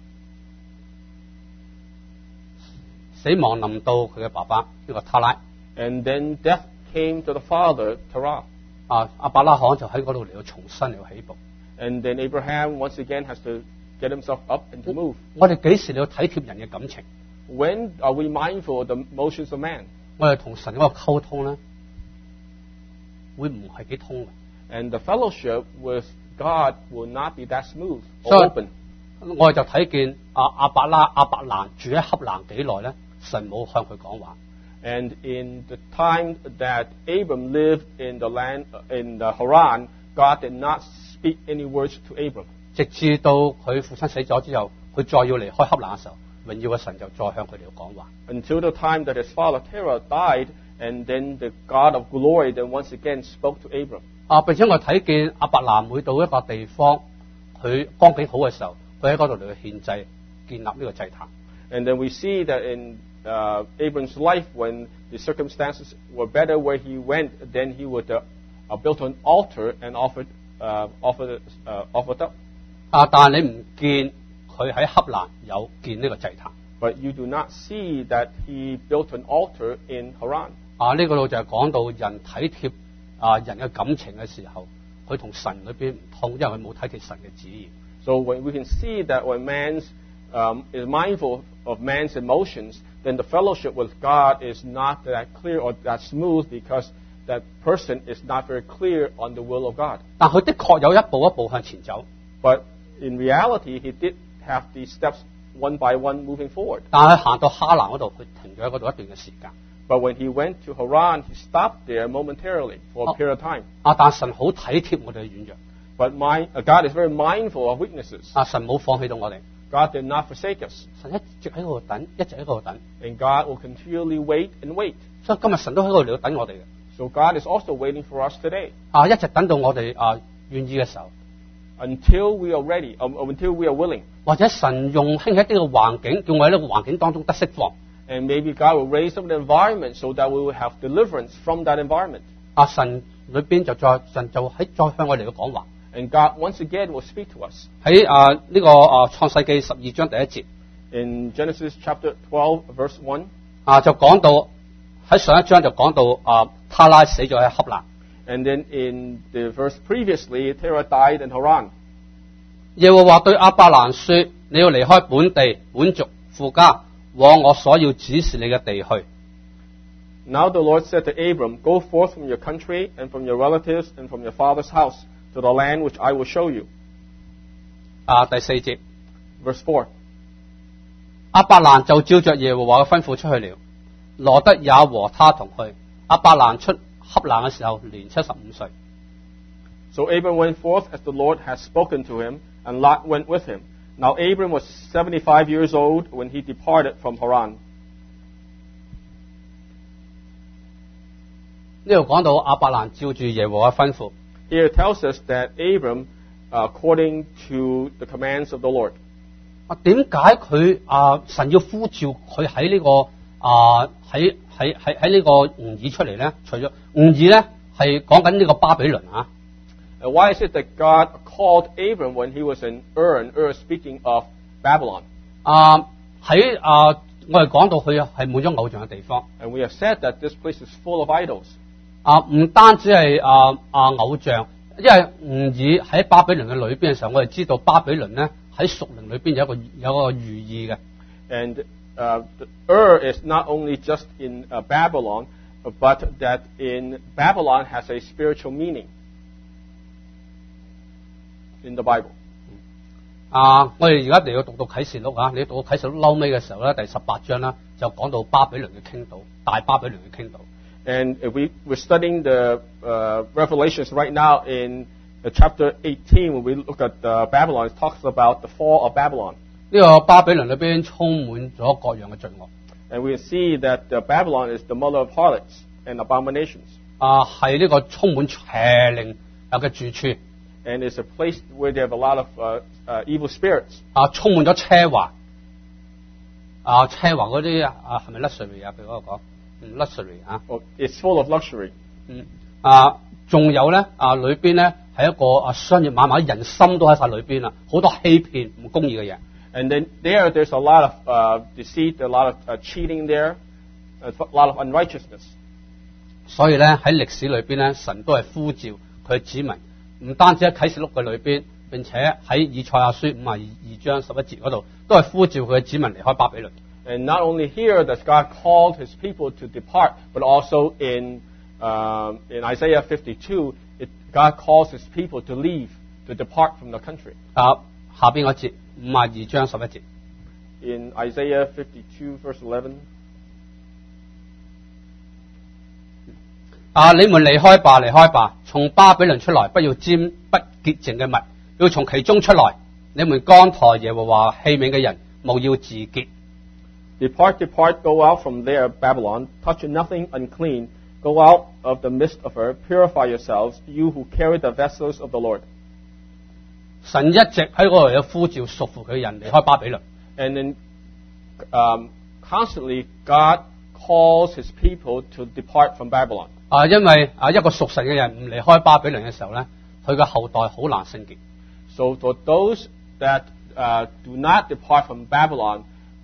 死亡臨到佢嘅爸爸呢、這個他拉 And then death came to the father, Terah. 啊，阿伯拉罕就喺嗰度嚟到重新嚟到起步。 And then Abraham once again has to get himself up and to move. 我哋幾時嚟到體貼人嘅感情？ When are we mindful of the emotions of man? 我哋同神嗰個溝通咧，會唔係幾通嘅。 And the fellowship with God will not be that smooth or 所以 open. 我哋就睇見阿阿伯拉阿伯蘭住喺恰蘭幾耐咧，神冇向佢講話。 And in the time that Abram lived in the land in the Haran, God did not speak any words to Abram. 直至到佢父親死咗之後，佢再要離開恰蘭嘅時候，榮耀嘅神就再向佢哋講話。 Until the time that his father Terah died, and then the God of glory then once again spoke to Abram. 啊，並且我睇見阿伯蘭每到一個地方，佢光景好嘅時候，佢喺嗰度嚟去獻祭，建立呢個祭壇。 And then we see that in uh, Abram's life, when the circumstances were better where he went, then he would uh, uh, built an altar and offered uh, offered uh, offered up. 啊，但係你唔見佢喺恰蘭有建呢個祭壇。 But you do not see that he built an altar in Haran. 啊，呢、個度就係講到人體貼啊人嘅感情嘅時候，佢同神裏邊唔通，因為佢冇體貼神嘅旨意。 So when we can see that when man um, is mindful of man's emotions, then the fellowship with God is not that clear or that smooth because that person is not very clear on the will of God. 但佢的確有一步一步向前走， But in reality, he did have these steps one by one moving forward. 但係行到哈蘭嗰度，佢停咗喺嗰度一段嘅時間。 But when he went to Haran, he stopped there momentarily for a period of time. 啊，但神好體貼我哋嘅軟弱， But my, uh, God is very mindful of weaknesses. 啊，神冇放棄到我哋， God did not forsake us. 神一直喺嗰度等，一直喺嗰度等。 And God will continually wait and wait. 所以今日神都喺嗰度嚟到等我哋嘅， So God is also waiting for us today 啊，一直等到我哋啊願意嘅時候， until we are ready, um, until we are willing. 或者神用興起一啲嘅環境，叫我喺呢個環境當中得釋放。 And maybe God will raise up an environment so that we will have deliverance from that environment. 啊，神裏邊就再神就喺再向我哋嚟講話。 And God once again will speak to us. 喺啊呢個啊創世記十二章第一節 In Genesis chapter twelve, verse one, 啊就講到喺上一章就講到啊他拉死咗喺恰蘭。 and then in the verse previously, Terah died in Haran. 耶和華對亞伯蘭說：你要離開本地、本族、父家，往我所要指示你嘅地去。 Now the Lord said to Abram, Go forth from your country and from your relatives and from your father's house to the land which I will show you. 啊第四節， Verse four. 亞伯蘭就照着耶和華嘅吩咐出去了，羅得也和他同去。亞伯蘭出恰蘭嘅時候年七十五歲。 So Abram went forth as the Lord had spoken to him, and Lot went with him. Now Abram was seventy-five years old when he departed from Haran. 呢度講到亞伯蘭照住耶和華嘅吩咐。 Here it tells us that Abram, uh, according to the commands of the Lord. 啊，點解佢啊神要呼召佢喺呢個啊喺喺喺喺呢個吾爾出嚟咧？除咗吾爾咧係講緊呢個巴比倫啊。 And why is it that God called Abram when he was in Ur, and Ur speaking of Babylon? 啊喺啊我哋講到佢係滿咗偶像嘅地方。 And we have said that this place is full of idols. 啊，唔單止係啊啊偶像，因為吾爾喺巴比倫嘅裏邊嘅時候，我哋知道巴比倫咧喺屬靈裏邊有一個有一個寓意嘅。 And uh, the Ur is not only just in uh, Babylon, but that in Babylon has a spiritual meaning in the Bible. 啊，我哋而家嚟到讀到啟示錄啊，你讀到啟示錄嬲尾嘅時候咧，第十八章啦，就講到巴比倫嘅傾倒，大巴比倫嘅傾倒。 And if we, we're studying the uh, Revelations right now in uh, chapter eighteen, when we look at uh, Babylon, it talks about the fall of Babylon. 呢個巴比倫裏邊充滿咗各樣嘅罪惡。 And we see that uh, Babylon is the mother of harlots and abominations. 啊，係呢個充滿邪靈啊嘅住處。 And it's a place where they have a lot of uh, uh, evil spirits. 啊，充滿咗奢華。啊，奢華嗰啲啊係咪 luxury 啊？佢嗰個講，嗯 luxury 啊。 Oh, it's full of luxury. 嗯。啊，仲有咧啊，裏邊咧係一個啊商業買賣，人心都喺晒裏邊啦，好多欺騙唔公義嘅嘢。 And then there, there's a lot of uh, deceit, a lot of uh, cheating there, a lot of unrighteousness. 所以咧喺歷史裏邊咧，神都係呼召佢嘅子民，唔單止喺啟示錄嘅裏邊，並且喺以賽亞書五十二章十一節嗰度，都係呼召佢嘅子民離開巴比倫。 And not only here does God call His people to depart, but also in um, in Isaiah fifty-two, it, God calls His people to leave, to depart from the country. 啊，下邊嗰節五十二章十一節。 In Isaiah fifty-two, verse eleven. 啊！你們離開吧，離開吧，從巴比倫出來，不要沾不潔淨嘅物，要從其中出來。你們扛抬耶和華器皿嘅人，務要自潔。 Depart, depart, go out from there, Babylon. Touch nothing unclean. Go out of the midst of her. Purify yourselves, you who carry the vessels of the Lord. 神一直喺嗰度有呼召屬乎佢嘅人離開巴比倫。 And then, um, constantly, God calls His people to depart from Babylon. 啊，因為啊一個屬神嘅人唔離開巴比倫嘅時候咧，佢嘅後代好難聖潔。 So for those that uh, do not depart from Babylon,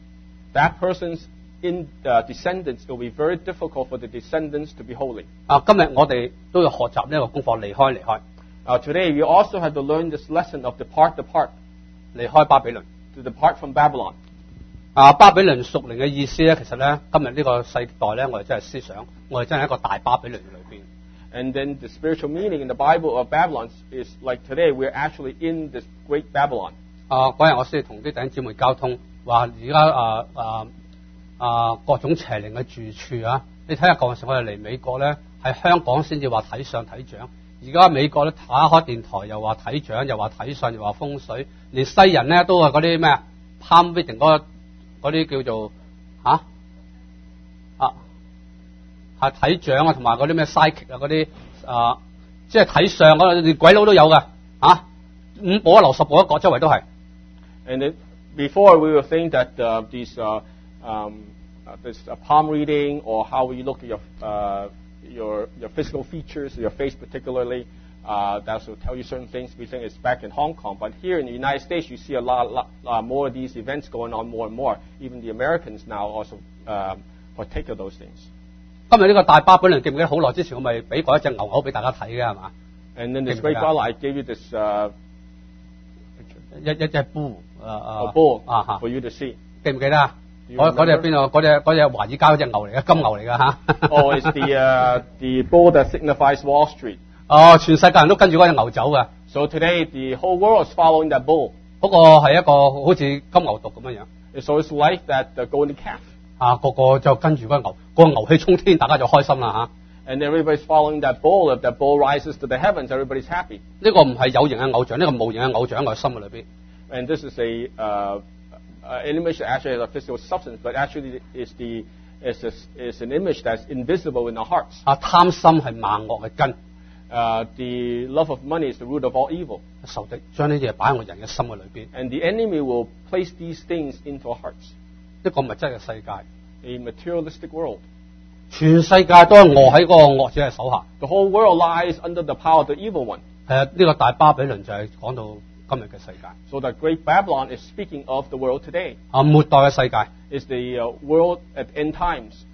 that person's in uh, descendants, it will be very difficult for the descendants to be holy. 啊，今日我哋都要學習呢一個功課，離開離開。 Uh, today we also have to learn this lesson of depart, depart, 離開巴比倫。 to depart from Babylon. 啊，巴比倫屬靈嘅意思咧，其實咧，今日呢個世代咧，我哋真係思想，我哋真係一個大巴比倫裏邊。 And then the spiritual meaning in the Bible of Babylon is like today we're actually in this great Babylon. 啊，嗰日我先同啲弟兄姊妹交通，話而家啊啊啊各種邪靈嘅住處啊，你睇下嗰陣時我哋嚟美國咧，喺香港先至話睇相睇掌，而家美國咧打開電台又話睇掌，又話睇相，又話風水，連西人咧都係嗰啲咩啊 palm reading 嗰個。嗰啲叫做嚇啊係睇掌啊，同埋嗰啲咩 psychic 啊嗰啲啊，即係睇相嗰啲鬼佬都有嘅嚇，五步一樓十步一角，周圍都係。 And then before we would think that uh, these uh, um, uh, this uh, palm reading or how you look at your uh, your your physical features, your face particularly. Uh, that will tell you certain things. We think it's back in Hong Kong, but here in the United States, you see a lot, lot uh, more of these events going on more and more. Even the Americans now also um, partake of those things. 今日呢個大巴比倫記唔記得好耐之前我咪俾過一隻牛牛俾大家睇嘅係嘛？ And then this great Babylon, I gave you this uh, 一一隻 bull 啊啊 a bull 啊嚇 for you to see. 記唔記得啊？ Do you 嗰嗰隻 remember? 邊個？嗰隻嗰隻華爾街嗰隻牛嚟嘅，金牛嚟嘅嚇。 Oh, it's the uh, the bull that signifies Wall Street. 哦，全世界人都跟住嗰隻牛走嘅。 So today, the whole world is following that bull. 嗰個係一個好似金牛犢咁樣樣。 And so it's like that the golden calf. 啊，個個就跟住嗰個牛，個牛氣沖天，大家就開心啦 And everybody's following that bull. If that bull rises to the heavens, everybody's happy. 嚇。呢個唔係有形嘅偶像，呢個無形嘅偶像喺我心嘅裏邊。 And this is a uh, uh, an image that actually has a physical substance, but actually is the is a, is an image that's invisible in our hearts. 啊，貪心係萬惡嘅根。 Uh, the love of money is the root of all evil. 仇敵將呢啲嘢擺喺我人嘅心嘅裏邊。 And the enemy will place these things into our hearts. 一個物質嘅世界， A materialistic world. 全世界都係餓喺嗰個惡者嘅手下。 The whole world lies under the power of the evil one. 係啊，呢個大巴比倫就係講到今日嘅世界。 So the great Babylon is speaking of the world today. 啊，末代嘅世界。 Is the uh, world at end times.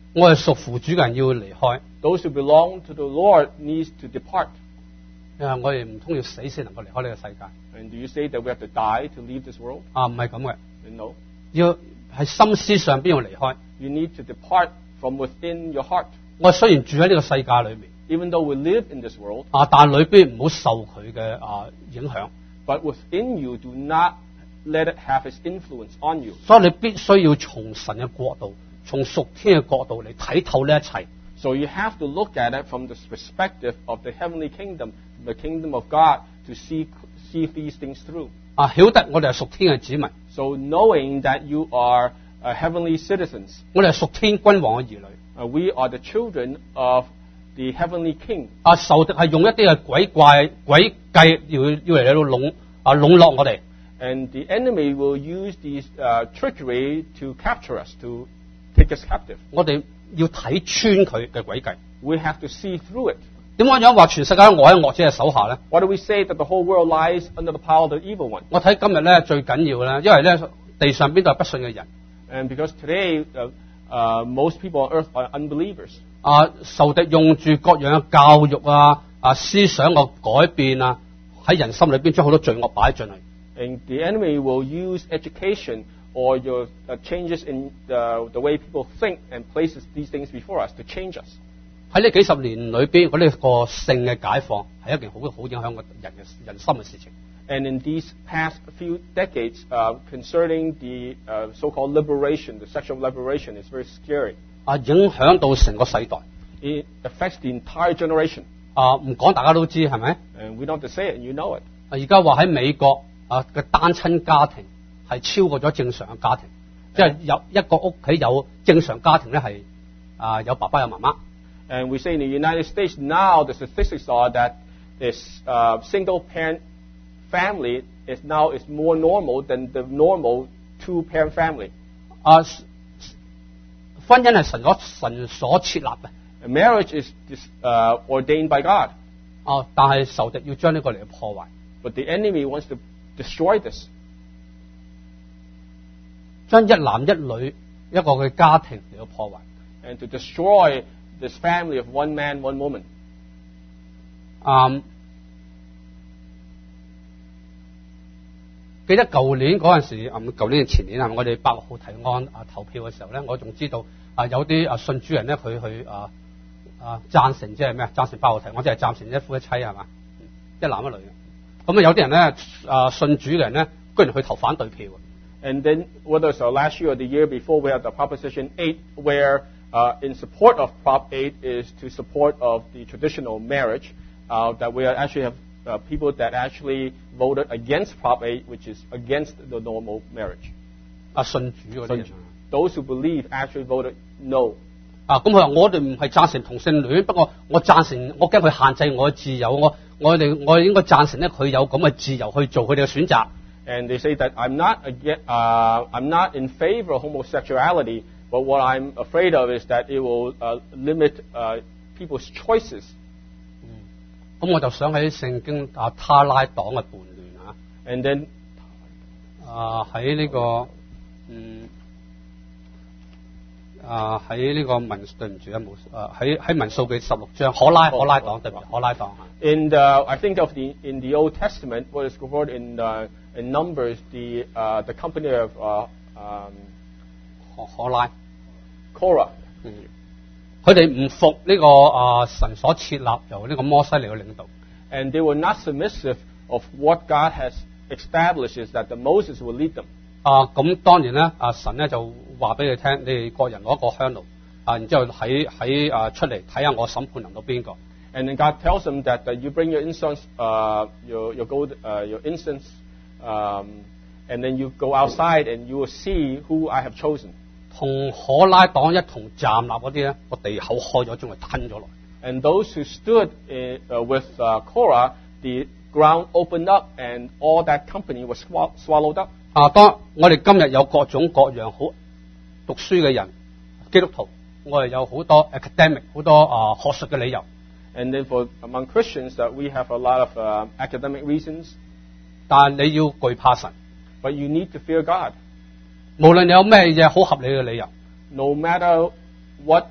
我哋屬父主嘅人要離開。 Those who belong to the Lord needs to depart. 啊，我哋唔通要死先能夠離開呢個世界？ And do you say that we have to die to leave this world? 啊，唔係咁嘅， No. 要喺心思上邊要離開。 You need to depart from within your heart. 我雖然住喺呢個世界裏面， Even though we live in this world, 啊，但係裏邊唔好受佢嘅啊影響。 but within you, do not let it have its influence on you. 所以你必須要從神嘅角度，從屬天嘅角度嚟睇透呢一切。 So you have to look at it from the perspective of the heavenly kingdom, the kingdom of God, to see see these things through. 啊，曉得我哋係屬天嘅子民， So knowing that you are uh, heavenly citizens, 我哋係屬天君王嘅兒女。 uh, we are the children of the heavenly King. 啊，仇敵係用一啲嘅鬼怪詭計要要嚟到籠啊籠絡我哋。 And the enemy will use these uh, trickery to capture us, to take us captive. 我哋要睇穿佢嘅詭計。 We have to see through it. 點樣樣話全世界都臥喺惡者嘅手下咧？ Why do we say that the whole world lies under the power of the evil one? 我睇今日咧最緊要咧，因為咧地上邊都係不信嘅人。 And because today, uh, uh, most people on earth are unbelievers. 啊，仇敵用住各樣嘅教育啊、啊思想嘅改變啊，喺人心裏邊將好多罪惡擺進去。 And the enemy will use education or your uh, changes in the, the way people think and places these things before us to change us. 喺呢幾十年裏邊，我呢個性嘅解放係一件好好影響個人嘅人心嘅事情。 And in these past few decades, uh, concerning the uh, so-called liberation, the sexual liberation, is very scary. 啊，影響到成個世代。 It affects the entire generation. 啊，唔講大家都知係咪？ And we don't have to say it, and you know it. 啊，而家話喺美國啊嘅單親家庭係超過咗正常嘅家庭，即係有一個屋企有正常家庭咧係啊有爸爸有媽媽。 And we say in the United States now, the statistics are that this uh, single-parent family is now is more normal than the normal two-parent family. 啊，婚姻係神所神所設立嘅。 And marriage is this, uh, ordained by God, 啊，但係仇敵要將呢個嚟破壞， but the enemy wants to destroy this, 將一男一女一個嘅家庭嚟到破壞。 and to destroy this family of one man, one woman. 啊，記得舊年嗰陣時，啊，舊年前年啊，我哋八號提案啊投票嘅時候咧，我仲知道啊有啲啊信主人咧，佢去啊啊贊成即係咩啊？贊成八號提案，即係贊成一夫一妻係嘛？一男一女嘅。咁啊有啲人咧啊信主嘅人咧，居然去投反對票。 And then, whether it's uh, last year or the year before, we had the Proposition eight, where uh, in support of Prop eight is to support of the traditional marriage, uh, that we actually have uh, people that actually voted against Prop eight, which is against the normal marriage. 啊信主嗰啲人。 Those who believe actually voted no. 啊，咁佢話我哋唔係贊成同性戀，不過我贊成，我驚佢限制我嘅自由，我我哋我哋應該贊成咧，佢有咁嘅自由去做佢哋嘅選擇。 And they say that I'm not against, uh, I'm not in favor of homosexuality, but what I'm afraid of is that it will uh, limit uh, people's choices. 咁我就想喺聖經啊他拉黨嘅叛亂啊， And then 啊喺呢個嗯啊喺呢個民對唔住啊冇啊喺喺民數記十六章可拉可拉黨對唔住可拉黨啊。 in the, I think of the in the Old Testament, what is recorded in the, in Numbers, the uh, the company of uh, um, 可可拉， Korah. 嗯，佢哋唔服呢、個啊、神所設立由呢個摩西嚟嘅領導。 And they were not submissive of what God has established, is that the Moses will lead them. 啊，咁當然咧，啊神咧就話俾你聽，你哋各人攞一個香爐，啊，然之後喺喺啊出嚟睇下我審判臨到邊個。 And then God tells them that uh, you bring your incense, uh, your your gold, uh, your incense, um, and then you go outside and you will see who I have chosen. 同可拉黨一同站立嗰啲咧，個地口開咗，將佢吞咗落。 And those who stood in, uh, with uh, Korah, the ground opened up and all that company was swall- swallowed up. 啊，當我哋今日有各種各樣好讀書嘅人，基督徒，我哋有好多 academic 好多啊學術嘅理由， And then for among Christians, that we have a lot of uh, academic reasons, 但係你要懼怕神， but you need to fear God. 無論你有咩嘢好合理嘅理由， No matter what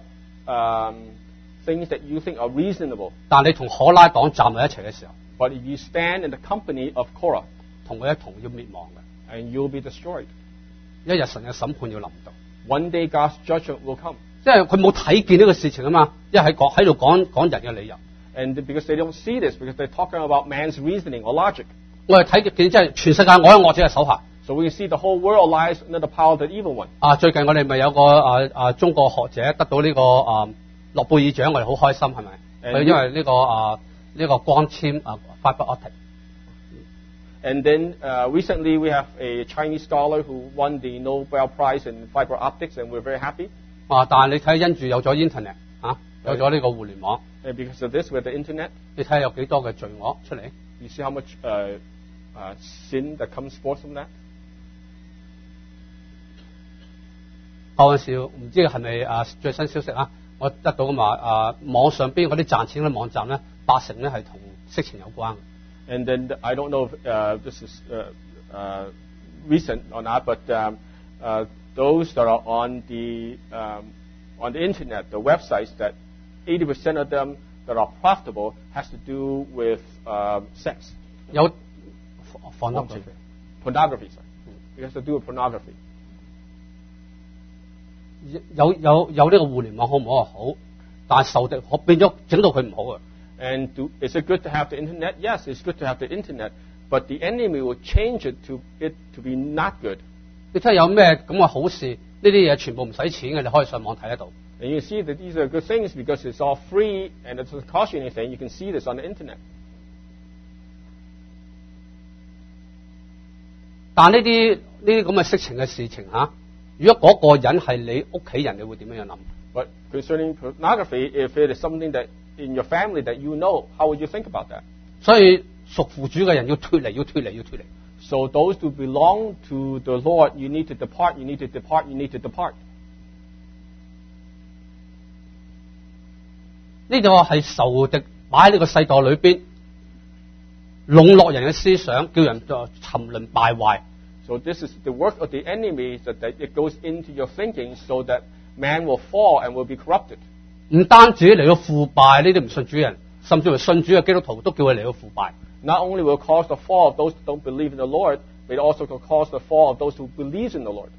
um, things that you think are reasonable. 但你同可拉黨站喺一齊嘅時候， But if you stand in the company of Korah, 同佢一同要滅亡嘅。 and you'll be destroyed. 一日神嘅審判要臨到， One day God's judgment will come. 即係佢冇睇見呢個事情啊嘛，一係講喺度講講人嘅理由。 And because they don't see this, because they're talking about man's reasoning or logic. 我哋睇見即係全世界我喺惡者嘅手下。 So we can see the whole world lies under the power of the evil one. 啊，最近我哋咪有個啊啊中國學者得到呢、這個啊諾貝爾獎，我哋好開心係咪？佢因為呢、這個啊呢、這個光纖啊 fiber optic。 And then uh, recently we have a Chinese scholar who won the Nobel Prize in fiber optics, and we're very happy. 啊，但係你睇因住有咗 internet 啊，有咗呢個互聯網， And because of this, with the internet, 你睇下有幾多嘅罪惡出嚟。 you see how much uh, uh, sin that comes forth from that. 嗰陣時唔知係咪啊最新消息啊，我得到咁話啊網上邊嗰啲賺錢嘅網站咧，八成咧係同色情有關嘅。 And then I don't know if uh, this is uh, uh, recent or not, but um, uh, those that are on the um, on the internet, the websites, that eighty percent of them that are profitable has to do with um, sex. 有放得佢 Pornography, sorry. It has to do with pornography. 有有有呢個互聯網好唔好啊？好，但係受敵可變咗整到佢唔好啊。 And do, is it good to have the internet? Yes, it's good to have the internet, but the enemy will change it to it to be not good. 你睇下有咩咁嘅好事？呢啲嘢全部唔使錢嘅，你可以上網睇得到。 And you see that these are good things because it's all free and it doesn't cost you anything. You can see this on the internet. 但呢啲呢啲咁嘅色情嘅事情嚇，如果嗰個人係你屋企人，你會點樣樣諗？ But concerning pornography, if it is something that in your family that you know, how would you think about that? 所以屬父主嘅人要脱離，要脱離，要脱離。 So those who belong to the Lord, you need to depart, you need to depart, you need to depart. 呢個係仇敵擺喺呢個世代裏邊，籠絡人嘅思想，叫人就沉淪敗壞。 So this is the work of the enemy, that, that it goes into your thinking so that man will fall and will be corrupted. 唔單止嚟到腐敗呢啲唔信主人，甚至乎信主嘅基督徒都叫佢嚟到腐敗。 Not only will it cause the fall of those who don't believe in the Lord, but it also will cause the fall of those who believe in the Lord.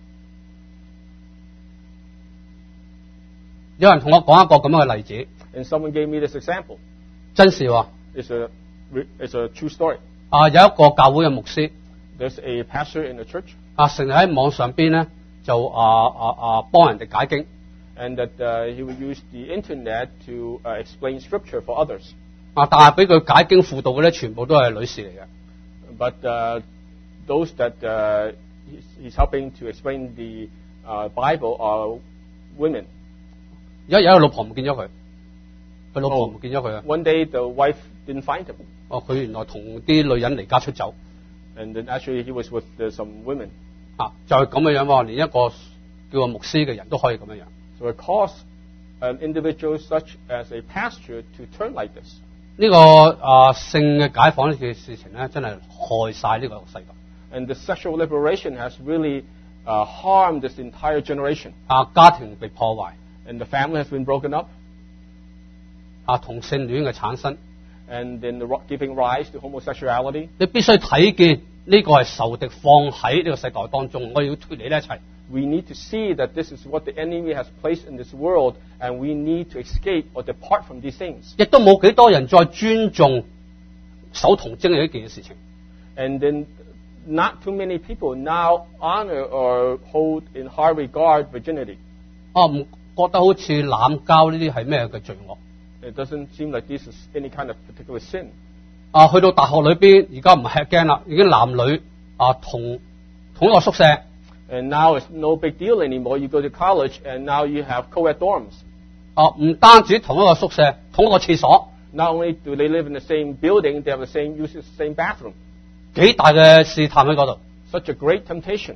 有人同我講一個咁樣嘅例子， And someone gave me this example. 真事喎。 It's a, it's a true story. 啊，有一個教會嘅牧師， There's a pastor in the church, 啊，成日喺網上邊咧就啊啊啊幫人哋解經。 and that uh, he would use the internet to uh, explain scripture for others. 啊，但係俾佢解經輔導嘅咧，全部都係女士嚟嘅。 But uh, those that uh, he's, he's helping to explain the uh, Bible are women. 而家有一個老婆唔見咗佢，佢老婆唔見咗佢啊！ One day the wife didn't find him, 哦，佢原來同啲女人離家出走， and then actually he was with uh, some women. 啊，就係咁嘅樣喎，連一個叫做牧師嘅人都可以咁樣樣。 So it caused an individual such as a pastor to turn like this. 呢、個啊性嘅解放呢件事情咧，真係害晒呢個世界。 And the sexual liberation has really uh, harmed this entire generation. 啊，家庭被破壞， And the family has been broken up, 啊同性戀嘅產生， and then the, ro- giving rise to homosexuality. 你必須睇見呢個係仇敵放喺呢個世代當中，我哋要脱離呢一切。 We need to see that this is what the enemy has placed in this world, and we need to escape or depart from these things. 亦都冇幾多人再尊重守童貞嘅呢件事情。 And then not too many people now honor or hold in high regard virginity. 啊，唔覺得好似濫交呢啲係咩嘅罪惡？ It doesn't seem like this is any kind of particular sin. 啊，去到大學裏邊，而家唔吃驚啦，已經男女啊同同一個宿舍。 And now it's no big deal anymore. You go to college, and now you have co-ed dorms. 啊，唔單止同一個宿舍，同一個廁所， Not only do they live in the same building, they have the same use the same bathroom. 幾大嘅試探喺嗰度， Such a great temptation.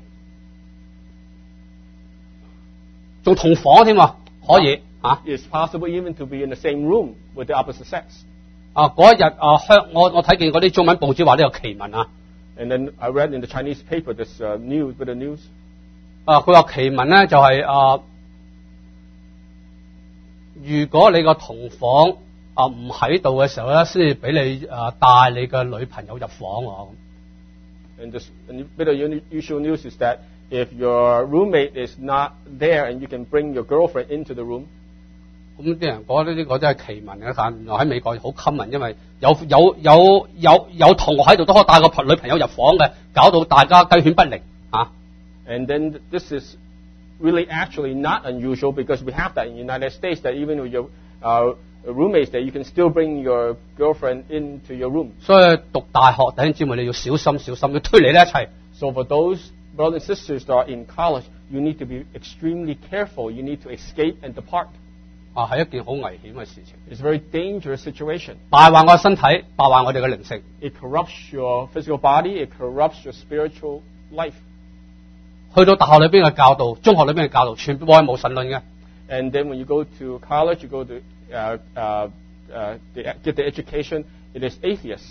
仲同房添啊，可以啊。 It's possible even to be in the same room with the opposite sex. 啊，嗰一日啊，香我我睇見嗰啲中文報紙話呢個奇聞啊， And then I read in the Chinese paper this uh, news, bit of news. 啊，佢話奇聞咧就係、啊如果你個同房啊唔喺度嘅時候咧，先至俾你啊帶你嘅女朋友入房喎。 And this and a bit of unusual news is that if your roommate is not there and you can bring your girlfriend into the room. 咁啲人講呢呢個真係奇聞嘅，但原來喺美國好 common， 因為有有有有有同學喺度都可以帶個女朋友入房嘅，搞到大家雞犬不寧啊。 And then this is really actually not unusual because we have that in the United States that even with your uh, roommates that you can still bring your girlfriend into your room. 所以讀大學弟兄姊妹你要小心小心，要推離呢一切。 So for those brothers and sisters that are in college, you need to be extremely careful. You need to escape and depart. 啊，係一件好危險嘅事情。 It's a very dangerous situation. 敗壞我嘅身體，敗壞我哋嘅靈性。 It corrupts your physical body. It corrupts your spiritual life. 去到大學裏邊嘅教導，中學裏邊嘅教導，全部係無神論嘅。 And then when you go to college, you go to uh, uh, uh, the, get the education. It is atheist.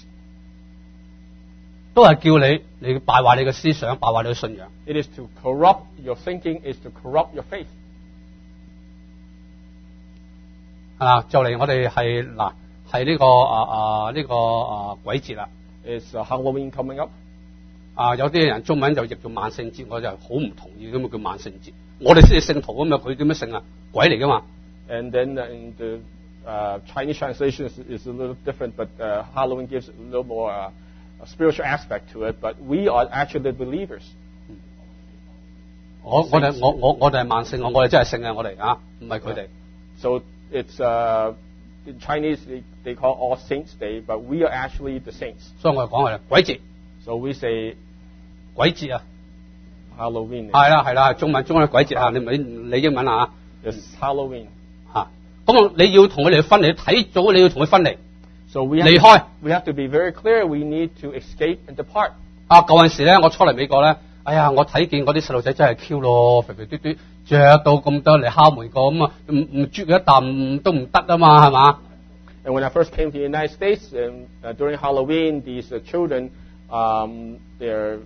都係叫你你敗壞你嘅思想，敗壞你嘅信仰。 It is to corrupt your thinking. Is to corrupt your faith. 啊，就嚟我哋係嗱係呢個啊啊呢個啊鬼節啦。 Is uh, Halloween coming up? 啊，有啲人中文就譯做萬聖節，我就好唔同意咁叫萬聖節。我哋先係聖徒咁啊，佢點樣聖啊？鬼嚟噶嘛。 And then uh, in the uh, Chinese translation is, is a little different, but uh, Halloween gives a little more uh, a spiritual aspect to it. But we are actually the believers. 我我哋我我我哋係萬聖，我我哋真係聖啊！我哋啊，唔係佢哋。 So it's uh, in Chinese they, they call All Saints Day, but we are actually the saints. 所以我哋講係鬼節。 So we say 鬼節啊 ，Halloween。 係啦係啦，中文中文鬼節啊，你唔理你英文啊 It's Halloween。 嚇，咁你要同佢哋分離，睇早你要同佢分離。 So we have 離開。 We have to be very clear. We need to escape and depart. 啊，嗰陣時咧，我初嚟美國咧，哎呀，我睇見嗰啲細路仔真係 Q 咯，肥肥嘟嘟，着到咁多嚟敲門個咁啊，唔唔啜佢一啖都唔得啊嘛，係嘛？ And when I first came to the United States, and uh, during Halloween, these uh, children, um, they're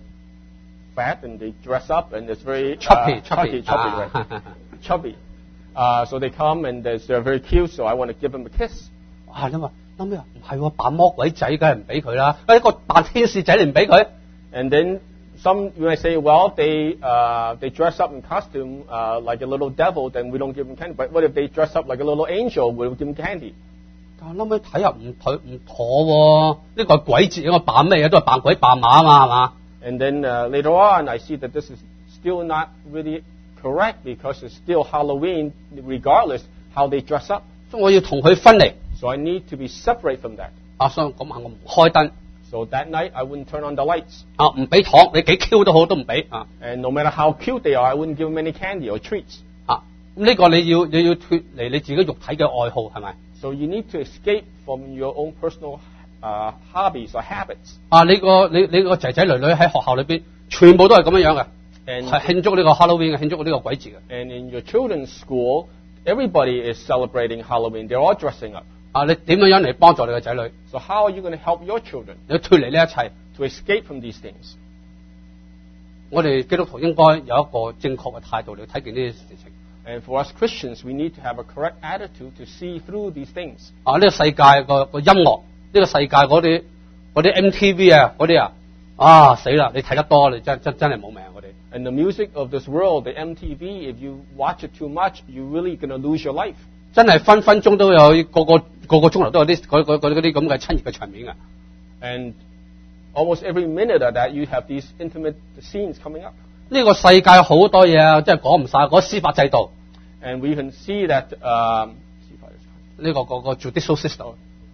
fat and they dress up and it's very chubby, uh, chubby, chubby, chubby, right? chubby. Uh, so they come and they're very cute. So I want to give them a kiss. 哇！你話諗咩啊？唔係喎，扮魔鬼仔梗係唔俾佢啦，一個扮天使仔你唔俾佢。 And then some you may say, well, they uh, they dress up in costume uh, like a little devil, then we don't give them candy. But what if they dress up like a little angel? We'll give them candy. 但係諗起睇下唔妥唔妥喎，呢個係鬼節，我扮咩嘢都係扮鬼扮馬啊嘛，係嘛？ And then uh, later on, I see that this is still not really correct because it's still Halloween, regardless how they dress up. 所以我要同佢分離。 So I need to be separate from that. 啊，所以咁晚我唔開燈。 So that night, I wouldn't turn on the lights. 啊，唔俾糖，你幾 Q 都好都唔俾啊。 And no matter how cute they are, I wouldn't give them any candy or treats. 啊，咁呢個你要你要脫離你自己肉體嘅愛好係咪？ So you need to escape from your own personal uh, hobbies or habits. 啊，你個你你個仔仔女女喺學校裏邊，全部都係咁樣樣嘅，係慶祝呢個 Halloween 嘅，慶祝呢個鬼節嘅。 And in your children's school, everybody is celebrating Halloween. They're all dressing up. 啊，你點樣樣嚟幫助你個仔女？ So how are you going to help your children 你要脫離呢一切。 to escape from these things? 我哋基督徒應該有一個正確嘅態度嚟睇見呢啲事情。 And for us Christians, we need to have a correct attitude to see through these things. 啊，呢個世界個個音樂，呢個世界嗰啲嗰啲 M T V 啊，嗰啲啊，啊死啦！你睇得多，你真真真係冇命我哋。 And the music of this world, the M T V, if you watch it too much, you're really going to lose your life. 真係分分鐘都有個個個個鐘頭都有啲嗰嗰嗰啲咁嘅親熱嘅場面啊！ And almost every minute of that, you have these intimate scenes coming up. 呢個世界好多嘢啊，真係講唔晒。嗰司法制度， And we can see that um, 呢個個個 judicial system，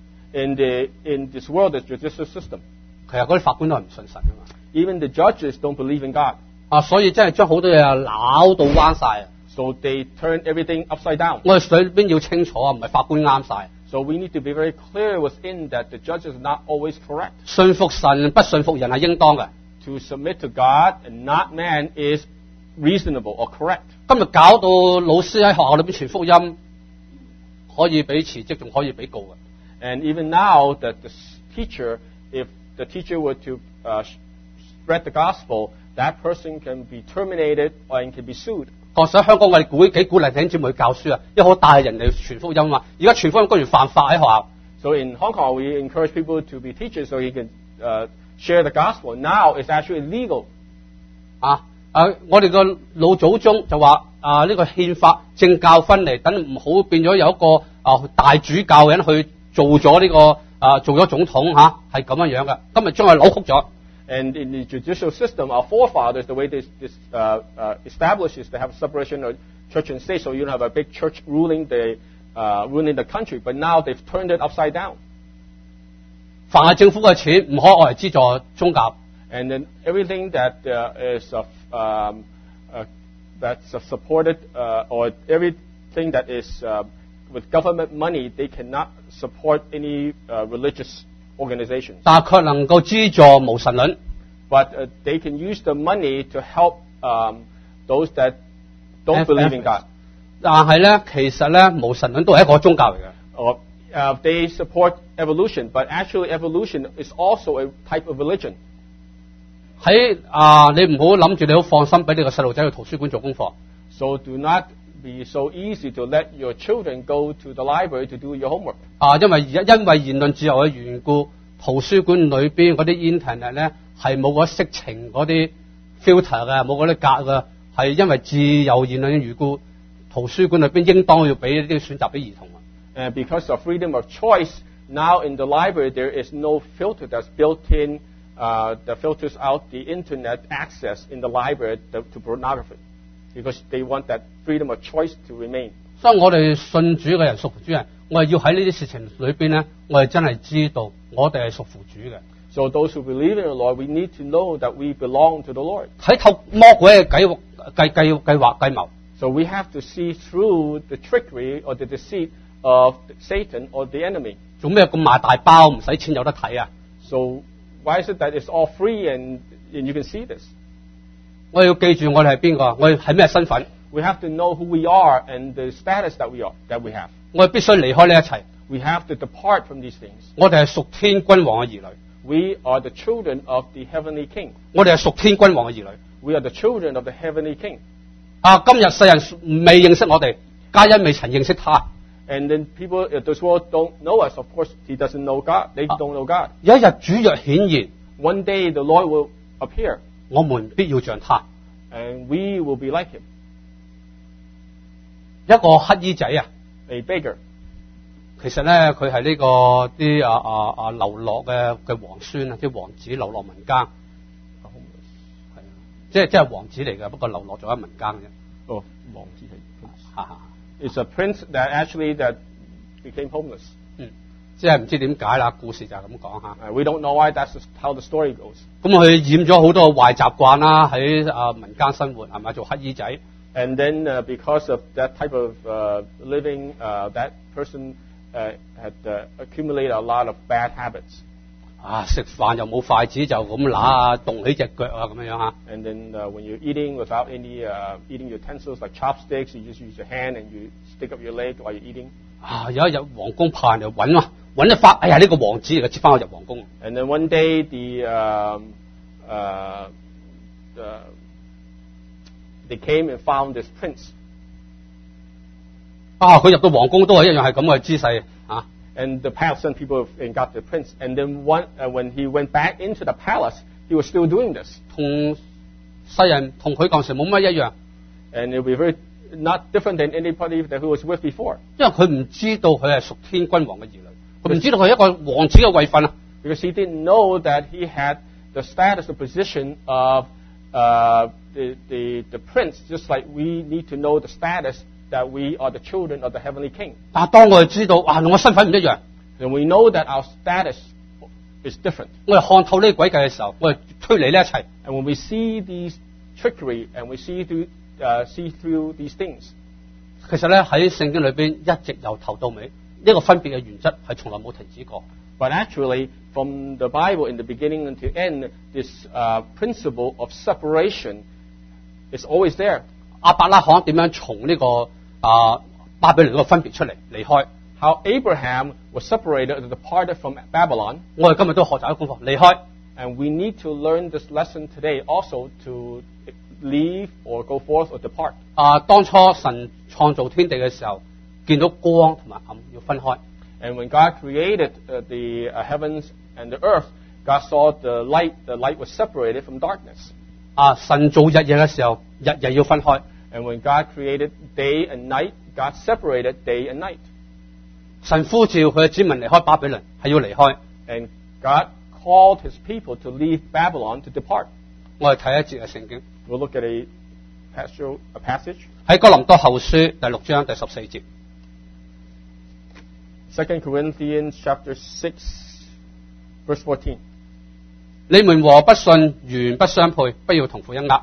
in the in this world, the judicial system, 其實嗰啲法官都係唔信神噶嘛。 even the judges don't believe in God. 啊，所以真係將好多嘢啊扭到彎晒啊！ So they turn everything upside down. 我哋水邊要清楚啊，唔係法官啱晒。 So we need to be very clear within that the judges are not always correct. 信服神不信服人係應當嘅。 To submit to God and not man is reasonable or correct. 今日搞到老師喺學校裏邊傳福音，可以俾辭職，仲可以俾告嘅。 And even now that the teacher, if the teacher were to uh, spread the gospel, that person can be terminated or and can be sued. 確實喺香港我哋鼓幾鼓勵弟兄姊妹去教書啊，因為好帶人嚟傳福音嘛。而家傳福音居然犯法喺學校。 So in Hong Kong, we encourage people to be teachers so he can uh, share the gospel. Now it's actually illegal. 啊啊！我哋個老祖宗就話啊，呢、這個憲法政教分離，等唔好變咗有一個啊大主教人去做咗呢、這個啊做咗總統嚇，係咁樣樣嘅。今日將佢扭曲咗。 And in the judicial system, our forefathers, the way this, this uh, uh, establishes to have separation of church and state, so you don't have a big church ruling the uh, ruling the country. But now they've turned it upside down. 凡係政府嘅錢唔可以攞嚟資助宗教。 And then everything that uh, is of, um, uh, that's uh, supported uh, or everything that is uh, with government money, they cannot support any uh, religious organizations. 但係卻能夠資助無神論。 But uh, they can use the money to help um, those that don't believe in God. 但係咧，其實咧，無神論都係一個宗教嚟嘅。 Or uh, they support evolution, but actually evolution is also a type of religion. 喺啊，你唔好諗住你好放心俾你個細路仔去圖書館做功課。 So do not be so easy to let your children go to the library to do your homework. 啊，因為而家因為言論自由嘅緣故，圖書館裏邊嗰啲 internet 咧係冇嗰色情嗰啲 filter 嘅，冇嗰啲格嘅，係因為自由言論嘅緣故，圖書館裏邊應當要俾呢啲選擇俾兒童。 And because of freedom of choice, now in the library there is no filter that's built in uh, that filters out the internet access in the library to, to pornography, because they want that freedom of choice to remain. 所以我哋信主嘅人、屬主人，我哋要喺呢啲事情裏邊咧，我哋真係知道我哋係屬父主嘅。 So those who believe in the Lord, we need to know that we belong to the Lord. 睇透魔鬼嘅計計計計劃計謀。 So we have to see through the trickery or the deceit of Satan or the enemy. 做咩咁賣大包，唔使錢有得睇啊？ So why is it that it's all free and, and you can see this? 我要記住我哋係邊個，我哋係咩身份。 We have to know who we are and the status that we are, that we have. 我哋必須離開呢一切。 We have to depart from these things. 我哋係屬天君王嘅兒女。 We are the children of the heavenly King. 我哋係屬天君王嘅兒女。 We are the children of the heavenly King. 啊，今日世人未認識我哋，皆因未曾認識他。 And then people, if this world don't know us, of course, he doesn't know God. They don't know God. 有一日主若顯現， One day the Lord will appear. 我們必要像他。 And we will be like him. 一個乞衣仔啊， A beggar. 其實咧佢係呢個啲啊啊啊流落嘅嘅皇孫啊，啲王子流落民間。係啊，即係即係王子嚟嘅，不過流落咗喺民間嘅。 哦，王子係。 哈哈。 It's a prince that actually that became homeless. 嗯，即係唔知點解啦，故事就係咁講嚇。 Uh, we don't know why that's how the story goes. 咁佢染咗好多壞習慣啦，喺啊民間生活係咪做乞衣仔？ And then uh, because of that type of uh, living, uh, that person uh, had uh, accumulated a lot of bad habits. 啊，食飯又冇筷子就咁揦啊，動起隻腳啊咁樣樣嚇。 And then uh, when you're eating without any uh, eating utensils like chopsticks, you just use your hand and you stick up your leg while you're eating. 啊，有一日皇宮派人嚟揾啊，揾一發，哎呀呢個王子嚟嘅，接翻我入皇宮。 And then one day the um, uh, uh, they came and found this prince. 啊，佢入到皇宮都係一樣係咁嘅姿勢啊。 And the palace sent people and got the prince. And then one, uh, when he went back into the palace, he was still doing this. 同世人同佢講時冇乜一樣。 And it will be very not different than anybody that who was with before. 因為佢唔知道佢係屬天君王嘅兒女，佢唔知道佢係一個王子嘅位份啊。 Because he didn't know that he had the status, the position of uh, the, the, the prince, just like we need to know the status that we are the children of the heavenly king. 但係當我哋知道啊，我身份唔一樣， And we know that our status is different. 我哋看透呢啲詭計嘅時候，我哋推離呢一切。 And when we see these trickery and we see through, uh, see through these things, 其實咧喺聖經裏邊一直由頭到尾，呢個分別嘅原則係從來冇停止過。 but actually from the Bible in the beginning until end, this uh, principle of separation is always there. 亞伯拉罕點樣從呢個啊巴比倫嗰個分別出嚟離開？ How Abraham was separated and departed from Babylon. 我哋今日都學習一個功課，離開。 And we need to learn this lesson today also to leave or go forth or depart. 啊，當初神創造天地嘅時候，見到光同埋暗要分開。 And when God created uh, the uh, heavens and the earth, God saw the light, the light was separated from darkness. 啊，神做日夜嘅時候，日夜要分開。 And when God created day and night, God separated day and night. 神呼召佢嘅子民離開巴比倫，係要離開。 And God called his people to leave Babylon to depart. 我哋睇一節嘅聖經， We'll look at a, pastoral, a passage. 喺哥林多後書第六章第十四節。 Second Corinthians chapter six, verse fourteen. 你們和不信原不相配，不要同負一軛。